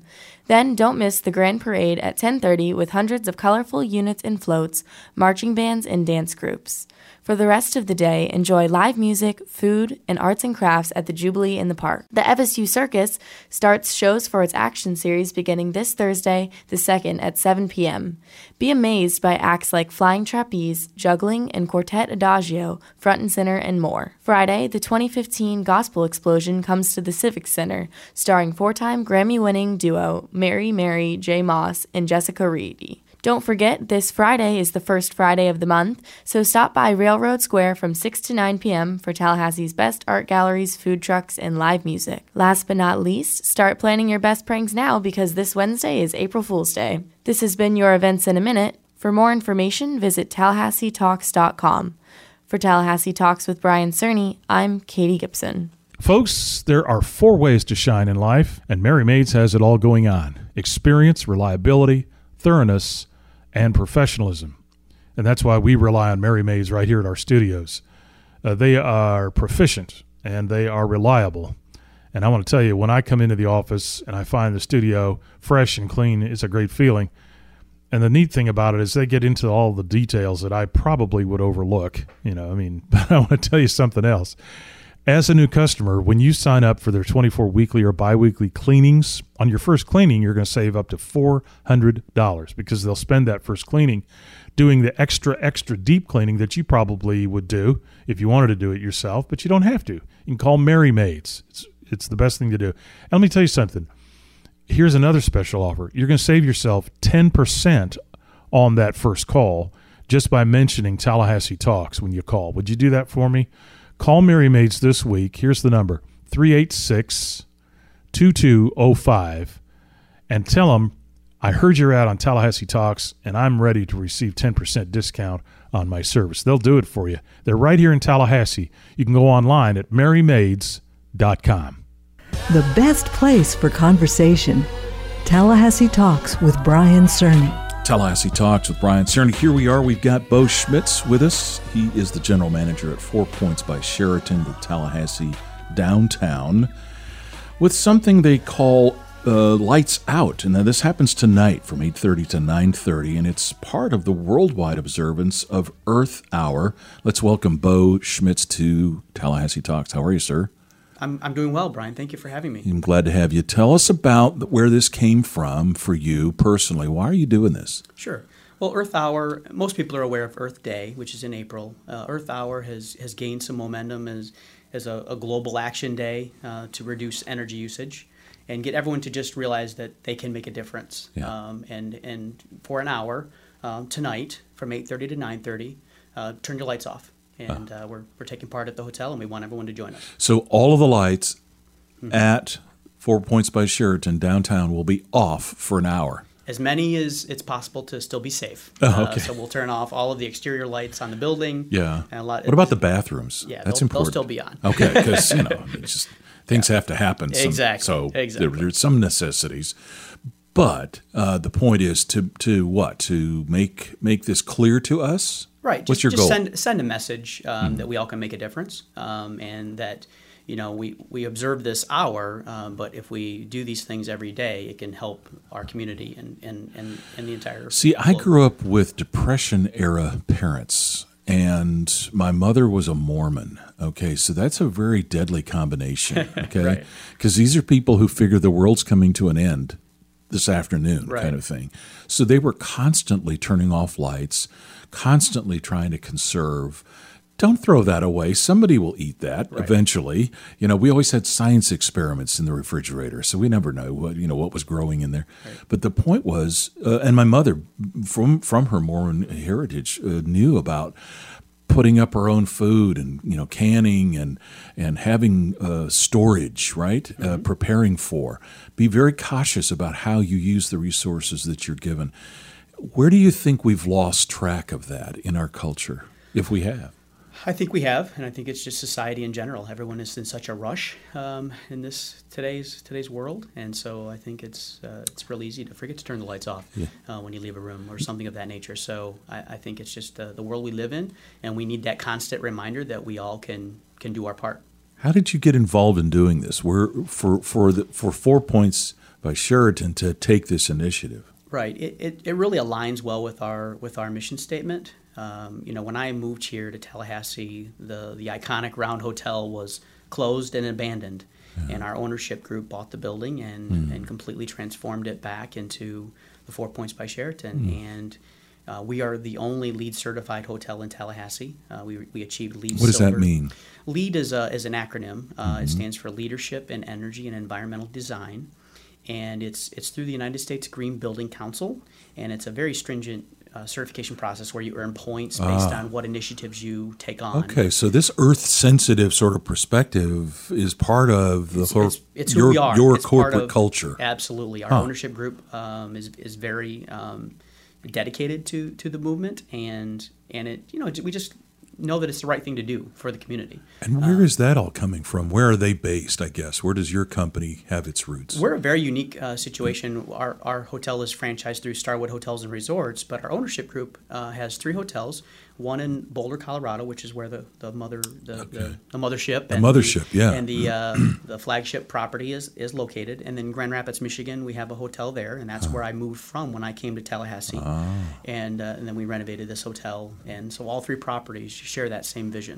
Then don't miss the grand parade at ten thirty with hundreds of colorful units and floats, marching bands, and dance groups. For the rest of the day, enjoy live music, food, and arts and crafts at the Jubilee in the park. The F S U Circus starts shows for its action series beginning this Thursday, the second, at seven p.m. Be amazed by acts like Flying Trapeze, Juggling, and Quartet Adagio, front and center, and more. Friday, the twenty fifteen Gospel Explosion comes to the Civic Center, starring four-time Grammy-winning duo Mary Mary J. Moss and Jessica Reedy. Don't forget, this Friday is the first Friday of the month, so stop by Railroad Square from six to nine p.m. for Tallahassee's best art galleries, food trucks, and live music. Last but not least, start planning your best pranks now because this Wednesday is April Fool's Day. This has been your Events in a Minute. For more information, visit Tallahassee Talks dot com. For Tallahassee Talks with Brian Cerny, I'm Katie Gibson. Folks, there are four ways to shine in life, and Mary Maids has it all going on. Experience, reliability, thoroughness, and professionalism. And that's why we rely on Mary Maids right here at our studios. Uh, they are proficient and they are reliable. And I want to tell you, when I come into the office and I find the studio fresh and clean, it's a great feeling. And the neat thing about it is they get into all the details that I probably would overlook. You know, I mean, but I want to tell you something else. As a new customer, when you sign up for their twenty-four weekly or biweekly cleanings, on your first cleaning, you're going to save up to four hundred dollars because they'll spend that first cleaning doing the extra, extra deep cleaning that you probably would do if you wanted to do it yourself, but you don't have to. You can call Mary Maids. It's, it's the best thing to do. And let me tell you something. Here's another special offer. You're going to save yourself ten percent on that first call just by mentioning Tallahassee Talks when you call. Would you do that for me? Call Mary Maids this week. Here's the number, three eight six, two two zero five, and tell them, I heard you're out on Tallahassee Talks, and I'm ready to receive ten percent discount on my service. They'll do it for you. They're right here in Tallahassee. You can go online at mary maids dot com. The best place for conversation. Tallahassee Talks with Brian Cerny. Tallahassee Talks with Brian Cerny. Here we are. We've got Bo Schmitz with us. He is the general manager at Four Points by Sheraton, the Tallahassee downtown, with something they call uh, Lights Out. And now this happens tonight from eight thirty to nine thirty, and it's part of the worldwide observance of Earth Hour. Let's welcome Bo Schmitz to Tallahassee Talks. How are you, sir? I'm I'm doing well, Brian. Thank you for having me. I'm glad to have you. Tell us about where this came from for you personally. Why are you doing this? Sure. Well, Earth Hour, most people are aware of Earth Day, which is in April. Uh, Earth Hour has, has gained some momentum as, as a, a global action day uh, to reduce energy usage and get everyone to just realize that they can make a difference. Yeah. Um, and, and for an hour um, tonight from eight thirty to nine thirty, uh, turn your lights off. And uh, we're we're taking part at the hotel, and we want everyone to join us. So all of the lights mm-hmm. at Four Points by Sheraton downtown will be off for an hour. As many as it's possible to still be safe. Oh, okay. Uh, so we'll turn off all of the exterior lights on the building. Yeah. And a lot, what about the bathrooms? Yeah, that's they'll, important. They'll still be on. Okay, because you know, it's just things yeah. have to happen. Some, exactly. So exactly. There, there's some necessities. But uh, the point is to to what? To make make this clear to us? Right. What's just, your just goal? Send send a message um, mm-hmm. that we all can make a difference, um, and that you know we, we observe this hour, um, but if we do these things every day, it can help our community and and, and, and the entire. See, world. I grew up with Depression era parents, and my mother was a Mormon. Okay, so that's a very deadly combination. Okay, because right. these are people who figure the world's coming to an end this afternoon, right. kind of thing. So they were constantly turning off lights, constantly trying to conserve. Don't throw that away. Somebody will eat that right. eventually. You know, we always had science experiments in the refrigerator, so we never know what you know what was growing in there. Right. But the point was, uh, and my mother, from from her Mormon heritage, uh, knew about putting up our own food and you know canning and and having uh, storage, right? Mm-hmm. Uh, preparing for. Be very cautious about how you use the resources that you're given. Where do you think we've lost track of that in our culture, if we have? I think we have, and I think it's just society in general. Everyone is in such a rush um, in this today's today's world, and so I think it's uh, it's real easy to forget to turn the lights off yeah. uh, when you leave a room or something of that nature. So I, I think it's just uh, the world we live in, and we need that constant reminder that we all can can do our part. How did you get involved in doing this? We're for for the for Four Points by Sheraton to take this initiative. Right. It, it, it really aligns well with our with our mission statement. Um, you know, when I moved here to Tallahassee, the, the iconic Round Hotel was closed and abandoned. Yeah. And our ownership group bought the building and, mm. and completely transformed it back into the Four Points by Sheraton. Mm. And uh, we are the only LEED certified hotel in Tallahassee. Uh, we, we achieved LEED What does Silver. that mean? LEED is, a, is an acronym. Uh, mm-hmm. It stands for Leadership in Energy and Environmental Design. And it's it's through the United States Green Building Council, and it's a very stringent uh, certification process where you earn points based ah. on what initiatives you take on. Okay, so this earth-sensitive sort of perspective is part of the it's, whole, it's, it's who your, we are. your it's corporate of, culture. Absolutely. Our huh. ownership group um, is is very um, dedicated to, to the movement, and and it you know we just know that it's the right thing to do for the community. And where um, is that all coming from? Where are they based, I guess? Where does your company have its roots? We're a very unique uh, situation. Our, our hotel is franchised through Starwood Hotels and Resorts, but our ownership group uh, has three hotels, one in Boulder, Colorado, which is where the, the mother the, okay. the, the mothership the and mothership, the, yeah. and the uh, the flagship property is, is located. And then Grand Rapids, Michigan, we have a hotel there, and that's huh. where I moved from when I came to Tallahassee. Ah. And, uh, and then we renovated this hotel. And so all three properties share that same vision.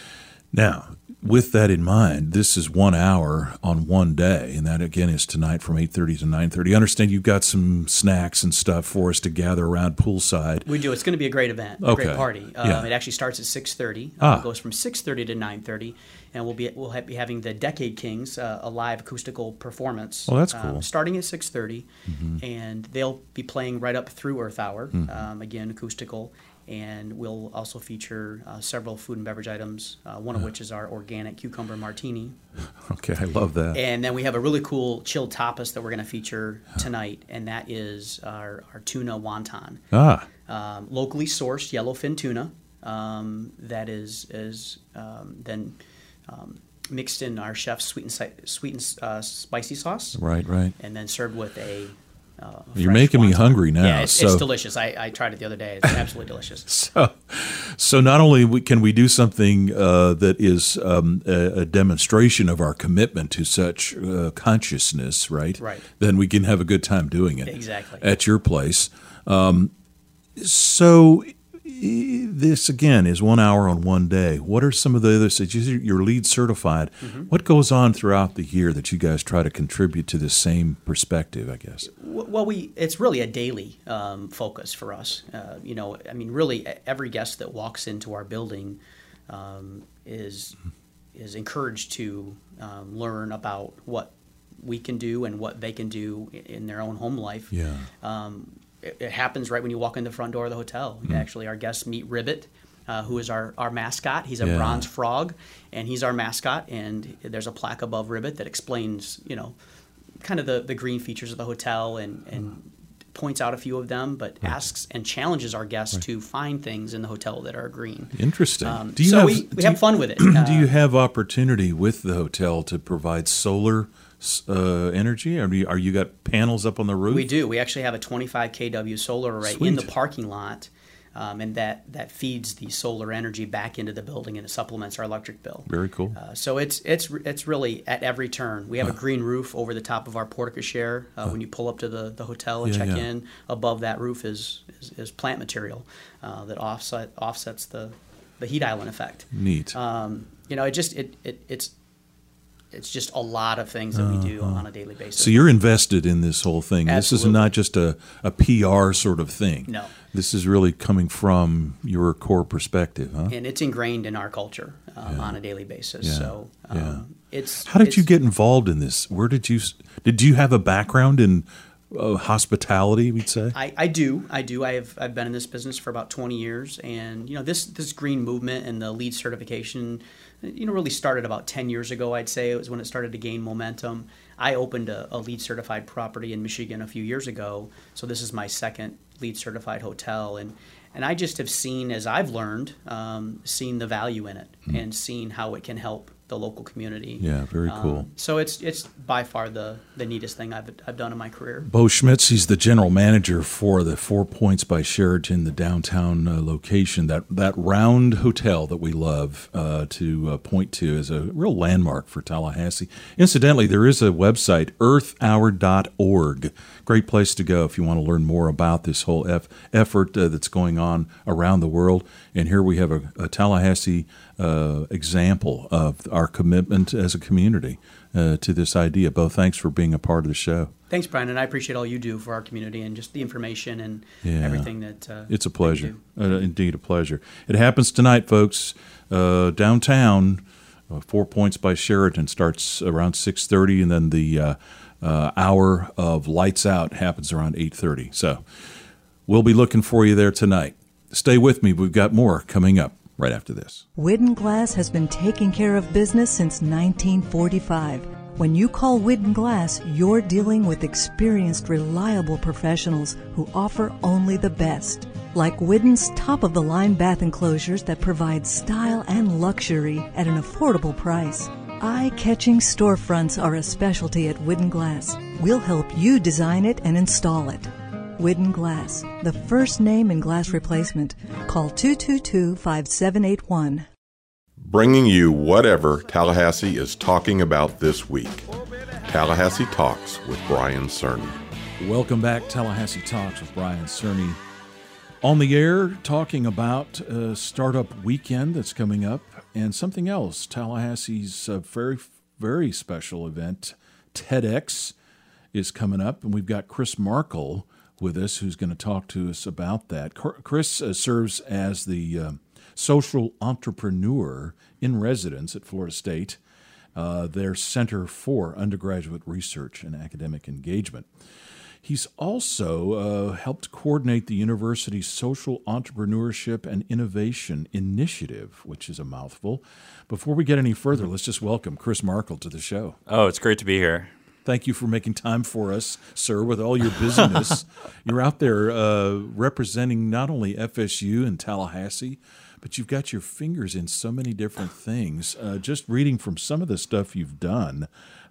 Now, with that in mind, this is one hour on one day, and that again is tonight from eight thirty to nine thirty. I understand you've got some snacks and stuff for us to gather around poolside. We do. It's going to be a great event, a okay. great party. Um, yeah. It actually starts at six thirty. Ah. Uh, it goes from six thirty to nine thirty, and we'll be we'll have, be having the Decade Kings, uh, a live acoustical performance. Oh, that's cool. Um, starting at six thirty, mm-hmm. and they'll be playing right up through Earth Hour, mm-hmm. um, again, acoustical. And we'll also feature uh, several food and beverage items, uh, one of which is our organic cucumber martini. Okay, I love that. And then we have a really cool chilled tapas that we're going to feature tonight, and that is our, our tuna wonton. Ah. Um, locally sourced yellowfin tuna um, that is is um, then um, mixed in our chef's sweet and, si- sweet and uh, spicy sauce. Right, right. And then served with a Uh, You're making wonton. me hungry now. Yeah, it's, so. it's delicious. I, I tried it the other day. It's absolutely delicious. So, so not only we, can we do something uh, that is um, a, a demonstration of our commitment to such uh, consciousness, right? Right. Then we can have a good time doing it. Exactly. At your place. Um, so this, again, is one hour on one day. What are some of the other, you're LEED certified. Mm-hmm. What goes on throughout the year that you guys try to contribute to this same perspective, I guess? Well, we it's really a daily um, focus for us. Uh, you know, I mean, really, every guest that walks into our building um, is is encouraged to um, learn about what we can do and what they can do in their own home life. Yeah. Um, it, it happens right when you walk in the front door of the hotel. Mm. Actually, our guests meet Ribbit, uh, who is our, our mascot. He's a yeah. bronze frog, and he's our mascot. And there's a plaque above Ribbit that explains, you know, kind of the, the green features of the hotel and, and points out a few of them, but right. asks and challenges our guests right. to find things in the hotel that are green. Interesting. Um, do you so have, we, we have you, fun with it. do uh, you have opportunity with the hotel to provide solar uh, energy? Or do you, are you got panels up on the roof? We do. We actually have a twenty-five kilowatt solar array Sweet. in the parking lot. Um, and that, that feeds the solar energy back into the building, and it supplements our electric bill. Very cool. Uh, so it's it's it's really at every turn. We have uh, a green roof over the top of our porte-cochere. Uh, uh, when you pull up to the, the hotel and yeah, check yeah. in, above that roof is is, is plant material uh, that offset offsets the, the heat island effect. Neat. Um, you know, it just it, it it's it's just a lot of things that uh, we do uh, on a daily basis. So you're invested in this whole thing. Absolutely. This is not just a, a P R sort of thing. No. This is really coming from your core perspective, huh? And it's ingrained in our culture um, yeah. on a daily basis. Yeah. So um, yeah. it's. How did it's, you get involved in this? Where did you did you have a background in uh, hospitality? We'd say. I, I do. I do. I have. I've been in this business for about twenty years, and you know this this green movement and the LEED certification, you know, really started about ten years ago. I'd say it was when it started to gain momentum. I opened a, a LEED certified property in Michigan a few years ago, so this is my second LEED certified hotel, and and I just have seen, as I've learned, um, seen the value in it, mm. and seen how it can help the local community. Yeah, very Um, cool. So it's it's by far the, the neatest thing I've I've done in my career. Bo Schmitz, he's the general manager for the Four Points by Sheraton, the downtown uh, location, that, that round hotel that we love uh, to uh, point to as a real landmark for Tallahassee. Incidentally, there is a website, earth hour dot org. Great place to go if you want to learn more about this whole eff- effort uh, that's going on around the world. And here we have a, a Tallahassee uh, example of our commitment as a community uh, to this idea. Bo, thanks for being a part of the show. Thanks, Brian, and I appreciate all you do for our community and just the information and Yeah. everything that. Uh, It's a that you pleasure. do. Uh, indeed, a pleasure. It happens tonight, folks. Uh, downtown, uh, Four Points by Sheraton starts around six thirty, and then the uh, uh, hour of Lights Out happens around eight thirty. So we'll be looking for you there tonight. Stay with me. We've got more coming up right after this. Widden Glass has been taking care of business since nineteen forty-five. When you call Widden Glass, you're dealing with experienced, reliable professionals who offer only the best. Like Widden's top-of-the-line bath enclosures that provide style and luxury at an affordable price. Eye-catching storefronts are a specialty at Widden Glass. We'll help you design it and install it. Widden Glass, the first name in glass replacement. Call two two two, five seven eight one. Bringing you whatever Tallahassee is talking about this week. Tallahassee Talks with Brian Cerny. Welcome back, Tallahassee Talks with Brian Cerny. On the air, talking about uh, Startup Weekend that's coming up and something else. Tallahassee's uh, very, very special event, TEDx, is coming up. And we've got Chris Markle with us who's going to talk to us about that. Chris uh, serves as the uh, social entrepreneur in residence at Florida State, uh, their Center for Undergraduate Research and Academic Engagement. He's also uh, helped coordinate the university's Social Entrepreneurship and Innovation Initiative, which is a mouthful. Before we get any further, let's just welcome Chris Markle to the show. Oh, it's great to be here. Thank you for making time for us, sir, with all your busyness. You're out there uh, representing not only F S U and Tallahassee, but you've got your fingers in so many different things. Uh, just reading from some of the stuff you've done,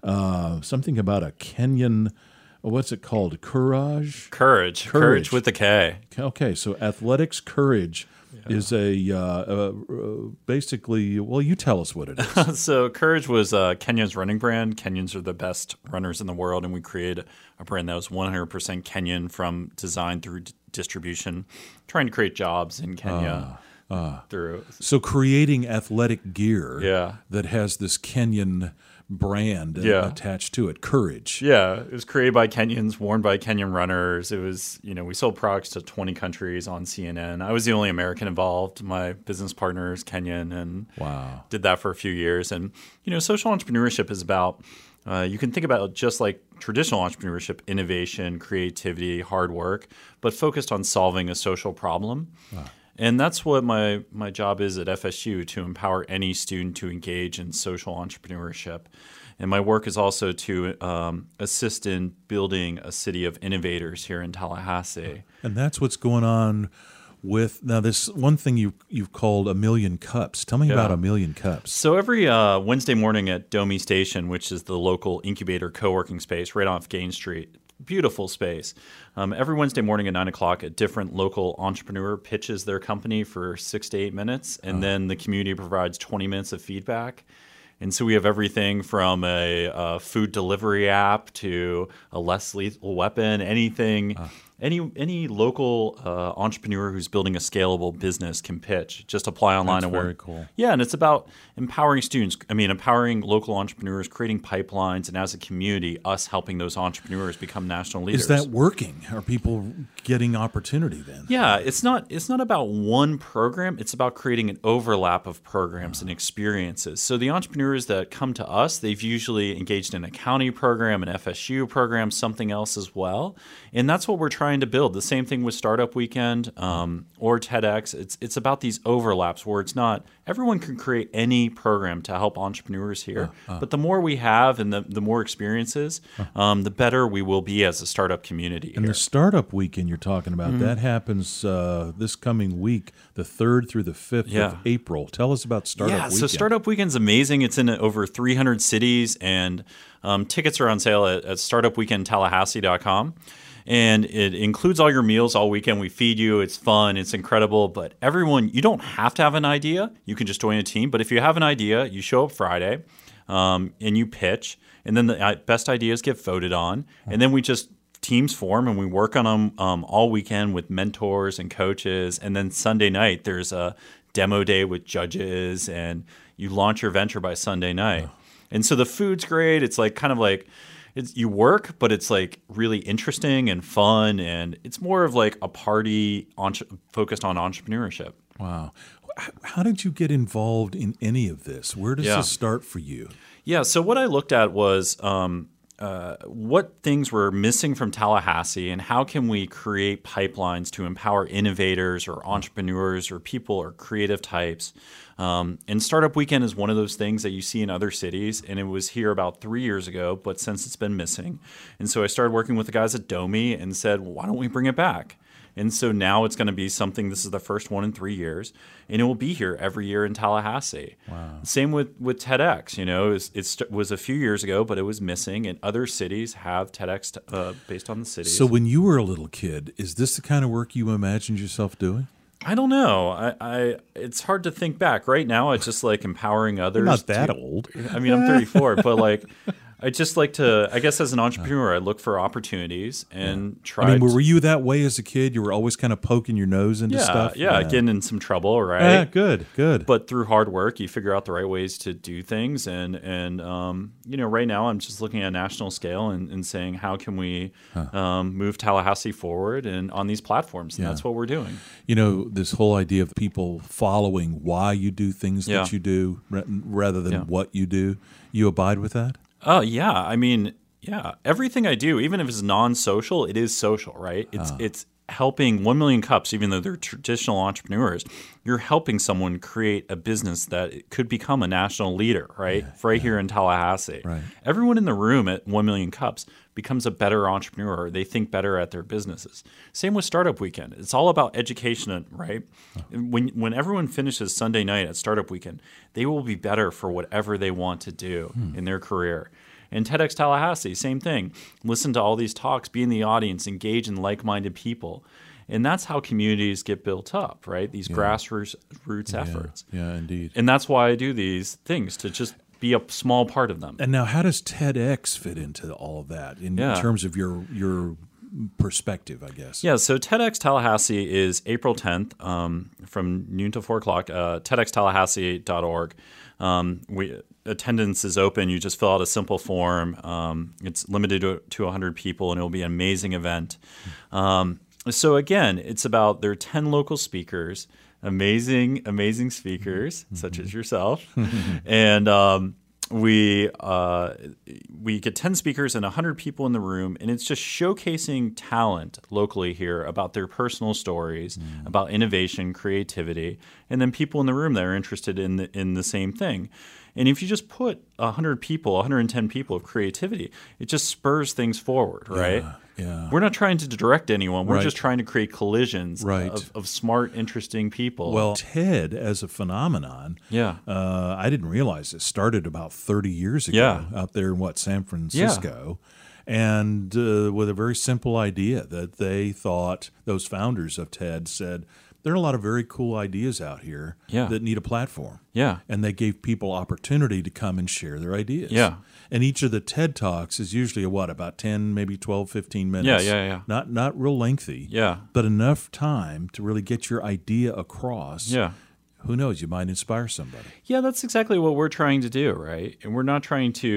uh, something about a Kenyan, what's it called? Courage? Courage. Courage, Courage with a K. Okay, so Athletics Courage yeah. is a uh, uh, basically, well, you tell us what it is. So Courage was uh, Kenya's running brand. Kenyans are the best runners in the world, and we created a brand that was one hundred percent Kenyan from design through d- distribution, trying to create jobs in Kenya. Uh. Uh, through. So creating athletic gear yeah. that has this Kenyan brand yeah. attached to it, Courage. Yeah, it was created by Kenyans, worn by Kenyan runners. It was, you know, we sold products to twenty countries on C N N. I was the only American involved. My business partner is Kenyan, and wow. did that for a few years. And, you know, social entrepreneurship is about, uh, you can think about it just like traditional entrepreneurship, innovation, creativity, hard work, but focused on solving a social problem. Wow. And that's what my, my job is at F S U, to empower any student to engage in social entrepreneurship. And my work is also to um, assist in building a city of innovators here in Tallahassee. And that's what's going on with, now this one thing you, you've called A Million Cups. Tell me yeah. about A Million Cups. So every uh, Wednesday morning at Domi Station, which is the local incubator co-working space right off Gain Street, beautiful space. Um, every Wednesday morning at nine o'clock, a different local entrepreneur pitches their company for six to eight minutes, and oh. then the community provides twenty minutes of feedback. And so we have everything from a, a food delivery app to a less lethal weapon, anything. Uh. Any any local uh, entrepreneur who's building a scalable business can pitch. Just apply online. That's and very work. cool. Yeah, and it's about empowering students. I mean, empowering local entrepreneurs, creating pipelines, and as a community, us helping those entrepreneurs become national leaders. Is that working? Are people getting opportunity then? Yeah, it's not. It's not about one program. It's about creating an overlap of programs uh-huh. and experiences. So the entrepreneurs that come to us, they've usually engaged in a county program, an F S U program, something else as well, and that's what we're trying trying to build. The same thing with Startup Weekend um, or TEDx. It's it's about these overlaps where it's not everyone can create any program to help entrepreneurs here. Uh, uh. But the more we have and the, the more experiences, um, the better we will be as a startup community. And here. the Startup Weekend you're talking about, Mhm. that happens uh, this coming week, the third through the fifth Yeah. of April. Tell us about Startup yeah, Weekend. so Startup Weekend's amazing. It's in over three hundred cities, and um, tickets are on sale at, at startup weekend tallahassee dot com. And it includes all your meals all weekend. We feed you. It's fun. It's incredible. But everyone, you don't have to have an idea. You can just join a team. But if you have an idea, you show up Friday um, and you pitch. And then the uh, best ideas get voted on. And then we just teams form and we work on them um, all weekend with mentors and coaches. And then Sunday night, there's a demo day with judges. And you launch your venture by Sunday night. Oh. And so the food's great. It's like kind of like it's, you work, but it's like really interesting and fun, and it's more of like a party entre- focused on entrepreneurship. Wow. How did you get involved in any of this? Where does Yeah. this start for you? Yeah, so what I looked at was um, uh, what things were missing from Tallahassee and how can we create pipelines to empower innovators or entrepreneurs or people or creative types. Um, and Startup Weekend is one of those things that you see in other cities, and it was here about three years ago, but since it's been missing. And so I started working with the guys at Domi and said, well, why don't we bring it back? And so now it's going to be something, this is the first one in three years, and it will be here every year in Tallahassee. Wow. Same with, with TEDx, you know, it, it was a few years ago, but it was missing, and other cities have TEDx uh, based on the cities. So when you were a little kid, is this the kind of work you imagined yourself doing? I don't know. I, I it's hard to think back. Right now, it's just like empowering others. You're not that to, old. I mean, I'm thirty-four, but like, I just like to. I guess as an entrepreneur, I look for opportunities and yeah. try. I mean, to, were you that way as a kid? You were always kind of poking your nose into yeah, stuff. Yeah, yeah, getting in some trouble, right? Yeah, good, good. But through hard work, you figure out the right ways to do things, and and um, you know, right now, I'm just looking at a national scale and, and saying how can we huh. um, move Tallahassee forward and on these platforms, and yeah. that's what we're doing. You know, this whole idea of people following why you do things yeah. that you do rather than yeah. what you do. You abide with that? Oh, yeah. I mean, yeah. Everything I do, even if it's non-social, it is social, right? It's uh. it's helping one million Cups, even though they're traditional entrepreneurs, you're helping someone create a business that could become a national leader, right? Yeah, right yeah. here in Tallahassee. Right. Everyone in the room at one million Cups becomes a better entrepreneur. They think better at their businesses. Same with Startup Weekend. It's all about education, right? Oh. When when everyone finishes Sunday night at Startup Weekend, they will be better for whatever they want to do hmm. in their career. And TEDx Tallahassee, same thing. Listen to all these talks, be in the audience, engage in like-minded people. And that's how communities get built up, right? These yeah. grassroots roots yeah. efforts. Yeah, indeed. And that's why I do these things, to just be a small part of them. And now how does TEDx fit into all of that in, yeah. in terms of your your perspective, I guess? Yeah, so TEDx Tallahassee is April tenth um, from noon to four o'clock, uh, TEDx tallahassee dot org. Um, we attendance is open. You just fill out a simple form. Um, it's limited to, to one hundred people, and it will be an amazing event. Um, so again, it's about there are ten local speakers, amazing, amazing speakers mm-hmm. such as yourself, and um, we uh, we get ten speakers and one hundred people in the room, and it's just showcasing talent locally here about their personal stories, mm. about innovation, creativity, and then people in the room that are interested in the, in the same thing. And if you just put one hundred people, one hundred ten people of creativity, it just spurs things forward, right? Yeah, yeah. We're not trying to direct anyone. We're right. just trying to create collisions right. of, of smart, interesting people. Well, TED as a phenomenon, yeah. uh, I didn't realize it started about thirty years ago yeah. out there in, what, San Francisco. Yeah. And uh, with a very simple idea that they thought, those founders of TED said, there are a lot of very cool ideas out here yeah. that need a platform. Yeah. And they gave people opportunity to come and share their ideas. Yeah. And each of the TED Talks is usually, a, what, about ten, maybe twelve, fifteen minutes. Yeah, yeah, yeah. Not, not real lengthy. Yeah. But enough time to really get your idea across. Yeah. Who knows? You might inspire somebody. Yeah, that's exactly what we're trying to do, right? And we're not trying to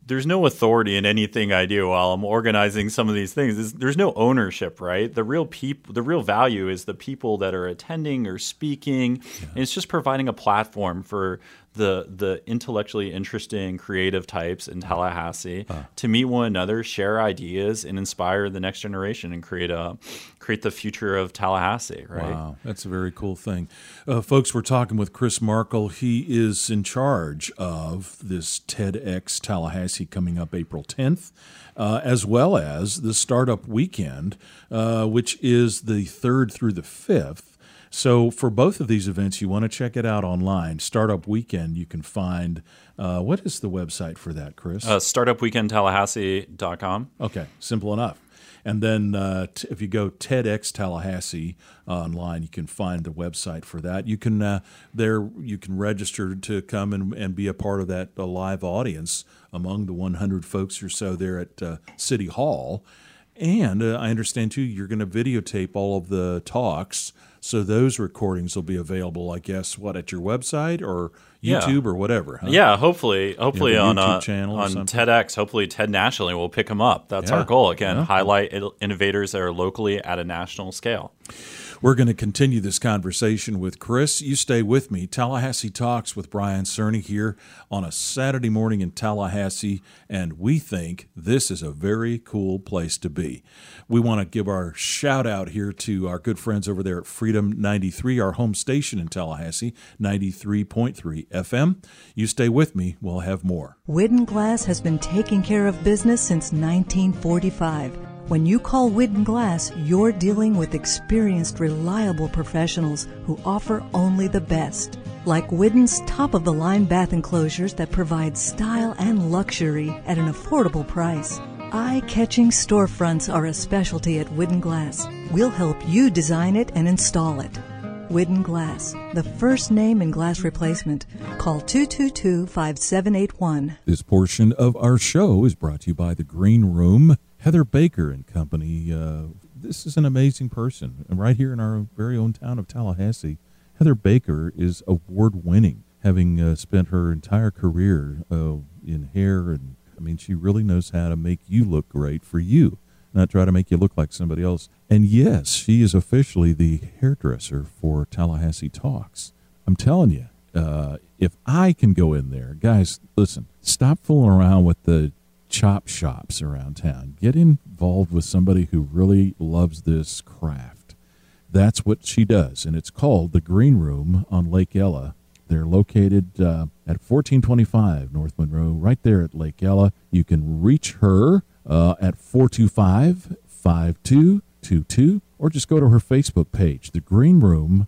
there's no authority in anything I do while I'm organizing some of these things. There's, there's no ownership, right? The real peop- the real value is the people that are attending or speaking. Yeah. And it's just providing a platform for the the intellectually interesting, creative types in Tallahassee uh. to meet one another, share ideas, and inspire the next generation and create a create the future of Tallahassee, right? Wow, that's a very cool thing. Uh, folks, we're talking with Chris Markle. He is in charge of this TEDx Tallahassee coming up April tenth, uh, as well as the Startup Weekend, uh, which is the third through the fifth. So for both of these events, you want to check it out online. Startup Weekend, you can find, uh, what is the website for that, Chris? Uh, startup weekend tallahassee dot com. Okay, simple enough. And then uh, t- if you go TEDx Tallahassee uh, online, you can find the website for that. You can uh, there you can register to come and, and be a part of that uh, live audience among the one hundred folks or so there at uh, City Hall. And uh, I understand, too, you're going to videotape all of the talks. So those recordings will be available, I guess, what, at your website or YouTube yeah. or whatever? Huh? Yeah, hopefully, hopefully on YouTube uh, channel on something? TEDx. Hopefully, TED nationally will pick them up. That's yeah. our goal. Again, yeah. highlight innovators that are locally at a national scale. We're going to continue this conversation with Chris. You stay with me. Tallahassee Talks with Brian Cerny here on a Saturday morning in Tallahassee, and we think this is a very cool place to be. We want to give our shout out here to our good friends over there at Freedom ninety-three, our home station in Tallahassee, ninety-three point three F M. You stay with me. We'll have more. Widden Glass has been taking care of business since nineteen forty-five. When you call Widden Glass, you're dealing with experienced, reliable professionals who offer only the best. Like Widden's top-of-the-line bath enclosures that provide style and luxury at an affordable price. Eye-catching storefronts are a specialty at Widden Glass. We'll help you design it and install it. Widden Glass, the first name in glass replacement. Call two two two, five seven eight one. This portion of our show is brought to you by The Green Room. Heather Baker and Company. Uh, this is an amazing person. And right here in our very own town of Tallahassee, Heather Baker is award-winning, having uh, spent her entire career uh, in hair. And I mean, she really knows how to make you look great for you, not try to make you look like somebody else. And yes, she is officially the hairdresser for Tallahassee Talks. I'm telling you, uh, if I can go in there, guys, listen, stop fooling around with the chop shops around town. Get involved with somebody who really loves this craft. That's what she does, and it's called The Green Room on Lake Ella. They're located uh, at fourteen twenty-five North Monroe, right there at Lake Ella. You can reach her uh, at four two five, five two two two, or just go to her Facebook page, The Green Room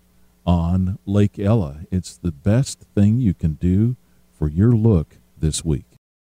on Lake Ella. It's the best thing you can do for your look this week.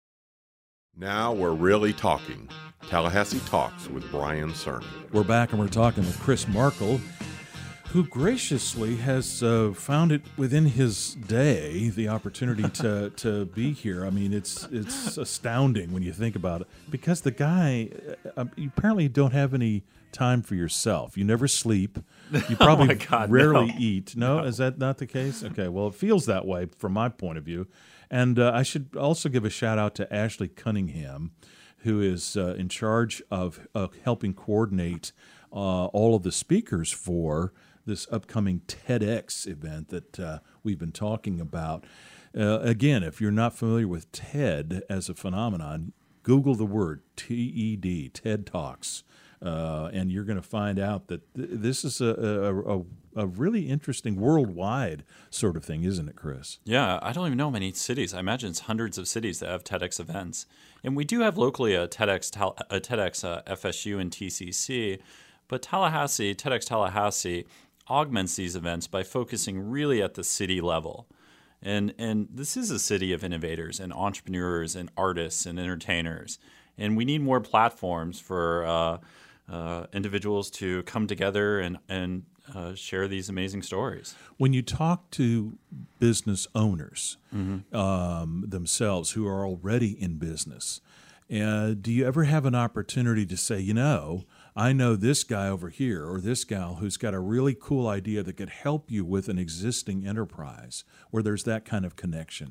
Now we're really talking. Tallahassee Talks with Brian Cerny. We're back and we're talking with Chris Markle, who graciously has uh, found it within his day the opportunity to, to be here. I mean, it's it's astounding when you think about it, because the guy, uh, you apparently don't have any time for yourself. You never sleep. You probably oh my God, rarely no. eat. No? no, is that not the case? Okay, well, it feels that way from my point of view. And uh, I should also give a shout out to Ashley Cunningham, who is uh, in charge of uh, helping coordinate uh, all of the speakers for this upcoming TEDx event that uh, we've been talking about. Uh, again, if you're not familiar with TED as a phenomenon, Google the word T E D, TED Talks, uh, and you're going to find out that th- this is a, a, a a really interesting worldwide sort of thing, isn't it, Chris? Yeah, I don't even know how many cities. I imagine it's hundreds of cities that have TEDx events. And we do have locally a TEDx, a TEDx uh, F S U and T C C, but Tallahassee, TEDx Tallahassee augments these events by focusing really at the city level. And and this is a city of innovators and entrepreneurs and artists and entertainers. And we need more platforms for uh, uh, individuals to come together and, and Uh, share these amazing stories. When you talk to business owners Mm-hmm. um, themselves who are already in business, uh, do you ever have an opportunity to say, you know, I know this guy over here or this gal who's got a really cool idea that could help you with an existing enterprise, where there's that kind of connection?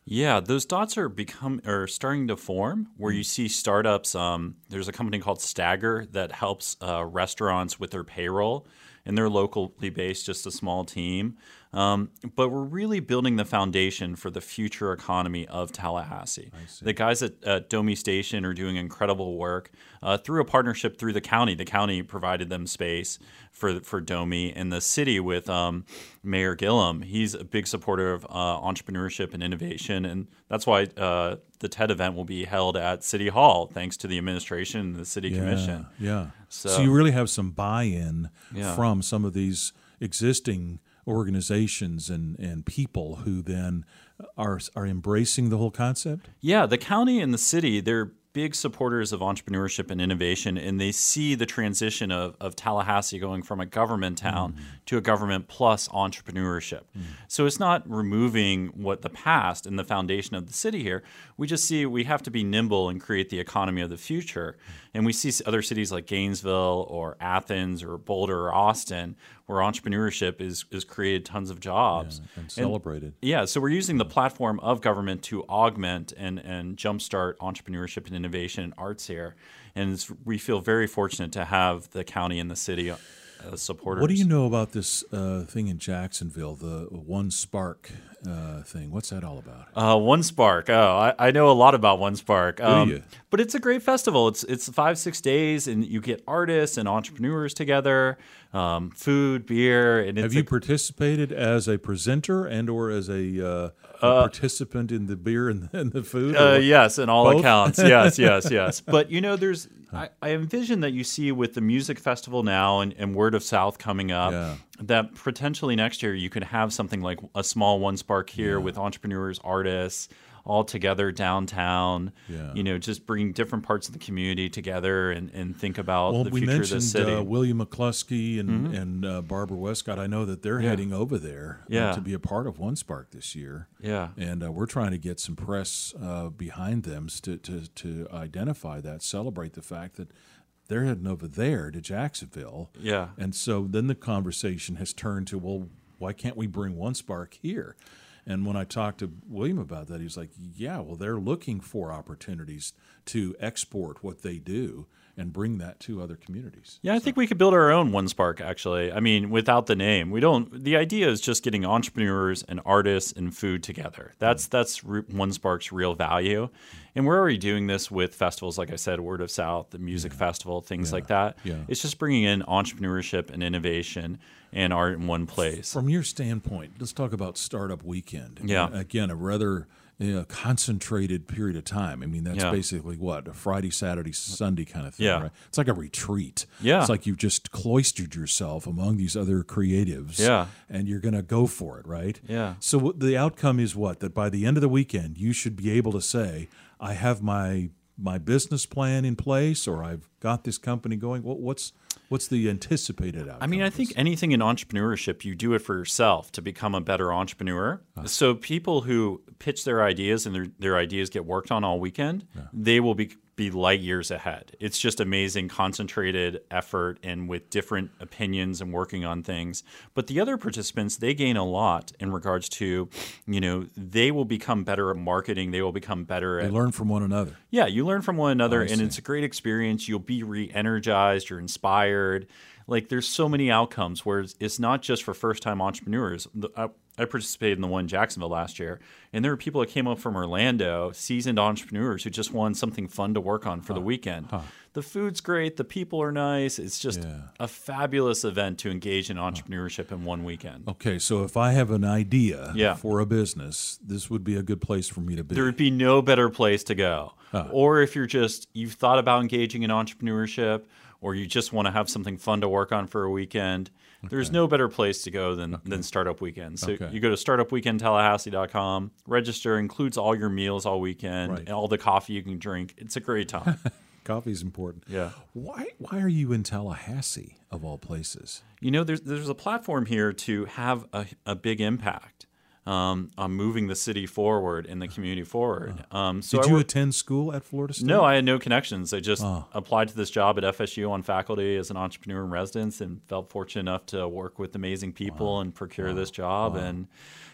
Yeah, those dots are become are starting to form where you see startups. Um, there's a company called Stagger that helps uh, restaurants with their payroll, and they're locally based, just a small team. Um, but we're really building the foundation for the future economy of Tallahassee. The guys at, at Domi Station are doing incredible work uh, through a partnership through the county. The county provided them space for for Domi, and the city with um, Mayor Gillum. He's a big supporter of uh, entrepreneurship and innovation, and that's why uh, the TED event will be held at City Hall, thanks to the administration and the city yeah, commission. Yeah. So, so you really have some buy-in yeah. from some of these existing organizations and, and people who then are are embracing the whole concept? Yeah, the county and the city, they're big supporters of entrepreneurship and innovation, and they see the transition of, of Tallahassee going from a government town mm. to a government plus entrepreneurship. Mm. So it's not removing what the past and the foundation of the city here. We just see we have to be nimble and create the economy of the future. And we see other cities like Gainesville or Athens or Boulder or Austin where entrepreneurship is, is created tons of jobs. Yeah, and celebrated. And, yeah, so we're using the platform of government to augment and, and jumpstart entrepreneurship and innovation and arts here. And it's, we feel very fortunate to have the county and the city as supporters. What do you know about this uh, thing in Jacksonville, the One Spark uh, thing? What's that all about? Uh, One Spark. Oh, I, I know a lot about One Spark. Um, do you? But it's a great festival. It's it's five, six days, and you get artists and entrepreneurs together, um, food, beer. And it's Have you a, participated as a presenter and or as a, uh, a uh, participant in the beer and the, and the food? Uh, yes, in all Both? accounts. Yes, yes, yes. But, you know, there's I, I envision that you see with the music festival now and, and Word of South coming up, Yeah. that potentially next year you could have something like a small One Spark here Yeah. with entrepreneurs, artists, all together downtown, Yeah. you know, just bringing different parts of the community together and, and think about Well, the we future of mentioned the city. uh, William McCluskey and, Mhm. and uh, Barbara Westcott. I know that they're Yeah. heading over there uh, Yeah. to be a part of One Spark this year. Yeah. And uh, we're trying to get some press uh, behind them to, to, to identify that, celebrate the fact that they're heading over there to Jacksonville. Yeah. And so then the conversation has turned to, well, why can't we bring One Spark here? And when I talked to William about that, he was like, yeah, well, they're looking for opportunities to export what they do and bring that to other communities. Yeah, I think we could build our own One Spark, actually. I mean, without the name. We don't. The idea is just getting entrepreneurs and artists and food together. That's that's re- One Spark's real value. And we're already doing this with festivals, like I said, Word of South, the music yeah. festival, things yeah. like that. Yeah. It's just bringing in entrepreneurship and innovation and art in one place. From your standpoint, let's talk about Startup Weekend. Yeah. Again, a rather you know, concentrated period of time. I mean, that's Yeah. basically what, a Friday, Saturday, Sunday kind of thing, Yeah. right? It's like a retreat. Yeah. It's like you've just cloistered yourself among these other creatives. Yeah. And you're going to go for it, right? Yeah. So what- the outcome is what? That by the end of the weekend, you should be able to say, I have my my business plan in place, or I've got this company going. What, what's what's the anticipated outcome? I mean, I think anything in entrepreneurship, you do it for yourself to become a better entrepreneur. Uh. So people who pitch their ideas and their, their ideas get worked on all weekend, Yeah. they will be be light years ahead. It's just amazing, concentrated effort and with different opinions and working on things. But the other participants, they gain a lot in regards to, you know, they will become better at marketing. They will become better They at learn from one another. Yeah, you learn from one another, I and see. it's a great experience. You'll be re-energized. You're inspired. Like, there's so many outcomes where it's, it's not just for first-time entrepreneurs. The, I, I participated in the one in Jacksonville last year, and there were people that came up from Orlando, seasoned entrepreneurs who just wanted something fun to work on for Huh. the weekend. Huh. The food's great. The people are nice. It's just Yeah. a fabulous event to engage in entrepreneurship in one weekend. Okay, so if I have an idea Yeah. for a business, this would be a good place for me to be. There would be no better place to go. Huh. Or if you're just, you've thought about engaging in entrepreneurship, or you just want to have something fun to work on for a weekend, there's no better place to go than, than Startup Weekend. So Okay. you go to startup weekend tallahassee dot com, register, includes all your meals all weekend, Right. and all the coffee you can drink. It's a great time. Coffee's important. Yeah. Why why are you in Tallahassee of all places? You know, there's there's a platform here to have a, a big impact um, on moving the city forward and the community forward. Um, so Did I you work- attend school at Florida State? No, I had no connections. I just Oh. applied to this job at F S U on faculty as an entrepreneur in residence and felt fortunate enough to work with amazing people and procure this job Wow. and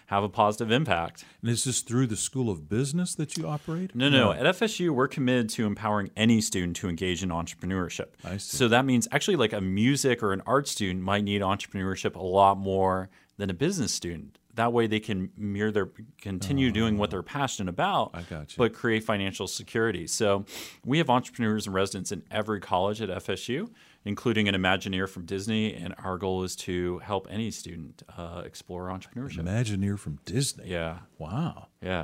have a positive impact. And is this through the School of Business that you operate? No, no. At F S U, we're committed to empowering any student to engage in entrepreneurship. I see. So that means actually like a music or an art student might need entrepreneurship a lot more than a business student. That way they can mirror their continue oh, doing what they're passionate about, I got you. but create financial security. So we have entrepreneurs and residents in every college at F S U, including an Imagineer from Disney, and our goal is to help any student uh, explore entrepreneurship. Imagineer from Disney? Yeah. Wow. Yeah.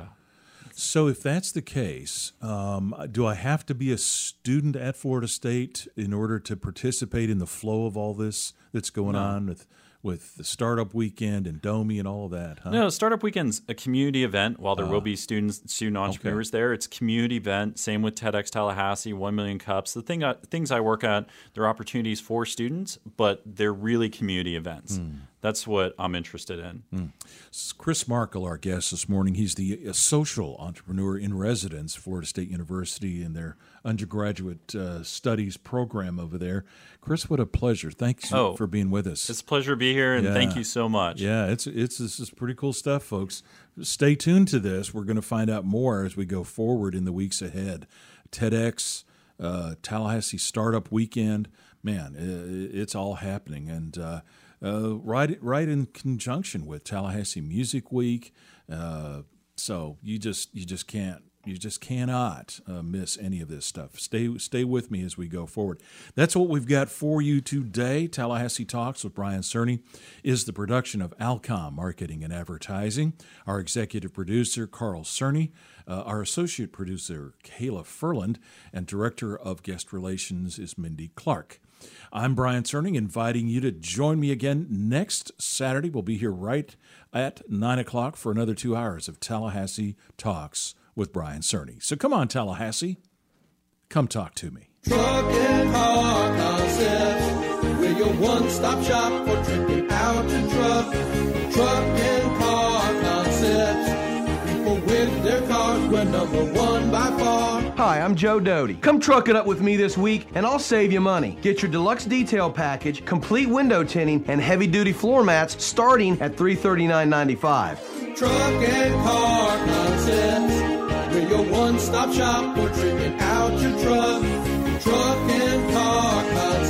So if that's the case, um, do I have to be a student at Florida State in order to participate in the flow of all this that's going No. on with with the Startup Weekend and Domi and all of that? Huh? No, Startup Weekend's a community event. While there Uh, will be students, student entrepreneurs there, it's a community event. Same with TEDx Tallahassee, One Million Cups. The thing, I, things I work at, they're opportunities for students, but they're really community events. Mm. That's what I'm interested in. Mm. This is Chris Markle, our guest this morning. He's the uh, social entrepreneur in residence, Florida State University, in their undergraduate uh, studies program over there. Chris, what a pleasure! Thanks Oh, for being with us. It's a pleasure to be here, and Yeah. thank you so much. Yeah, it's it's this is pretty cool stuff, folks. Stay tuned to this. We're going to find out more as we go forward in the weeks ahead. TEDx, uh, Tallahassee Startup Weekend, man, i- it's all happening, and uh, uh, right right in conjunction with Tallahassee Music Week. Uh, so you just you just can't. You just cannot uh, miss any of this stuff. Stay stay with me as we go forward. That's what we've got for you today. Tallahassee Talks with Brian Cerny is the production of Alcom Marketing and Advertising. Our executive producer, Carl Cerny, uh, our associate producer, Kayla Furland, and director of guest relations is Mindy Clark. I'm Brian Cerny, inviting you to join me again next Saturday. We'll be here right at nine o'clock for another two hours of Tallahassee Talks with Brian Cerny. So come on, Tallahassee. Come talk to me. Truck and Car Concepts, we're your one-stop shop for tripping out to truck. Truck and Car Concepts, people with their cars, we're number one by far. Hi, I'm Joe Doty. Come truck it up with me this week, and I'll save you money. Get your deluxe detail package, complete window tinting, and heavy-duty floor mats starting at three hundred thirty-nine ninety-five. Truck and Car Concepts, we're your one-stop shop for tripping out your truck. Truck and Car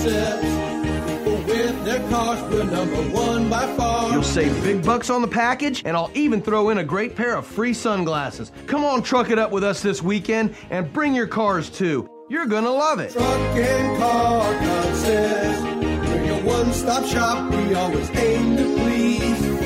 Concepts, people with their cars, we're number one by far. You'll save big bucks on the package, and I'll even throw in a great pair of free sunglasses. Come on, truck it up with us this weekend, and bring your cars too. You're gonna love it. Truck and Car Concepts, we're your one-stop shop, we always aim to please.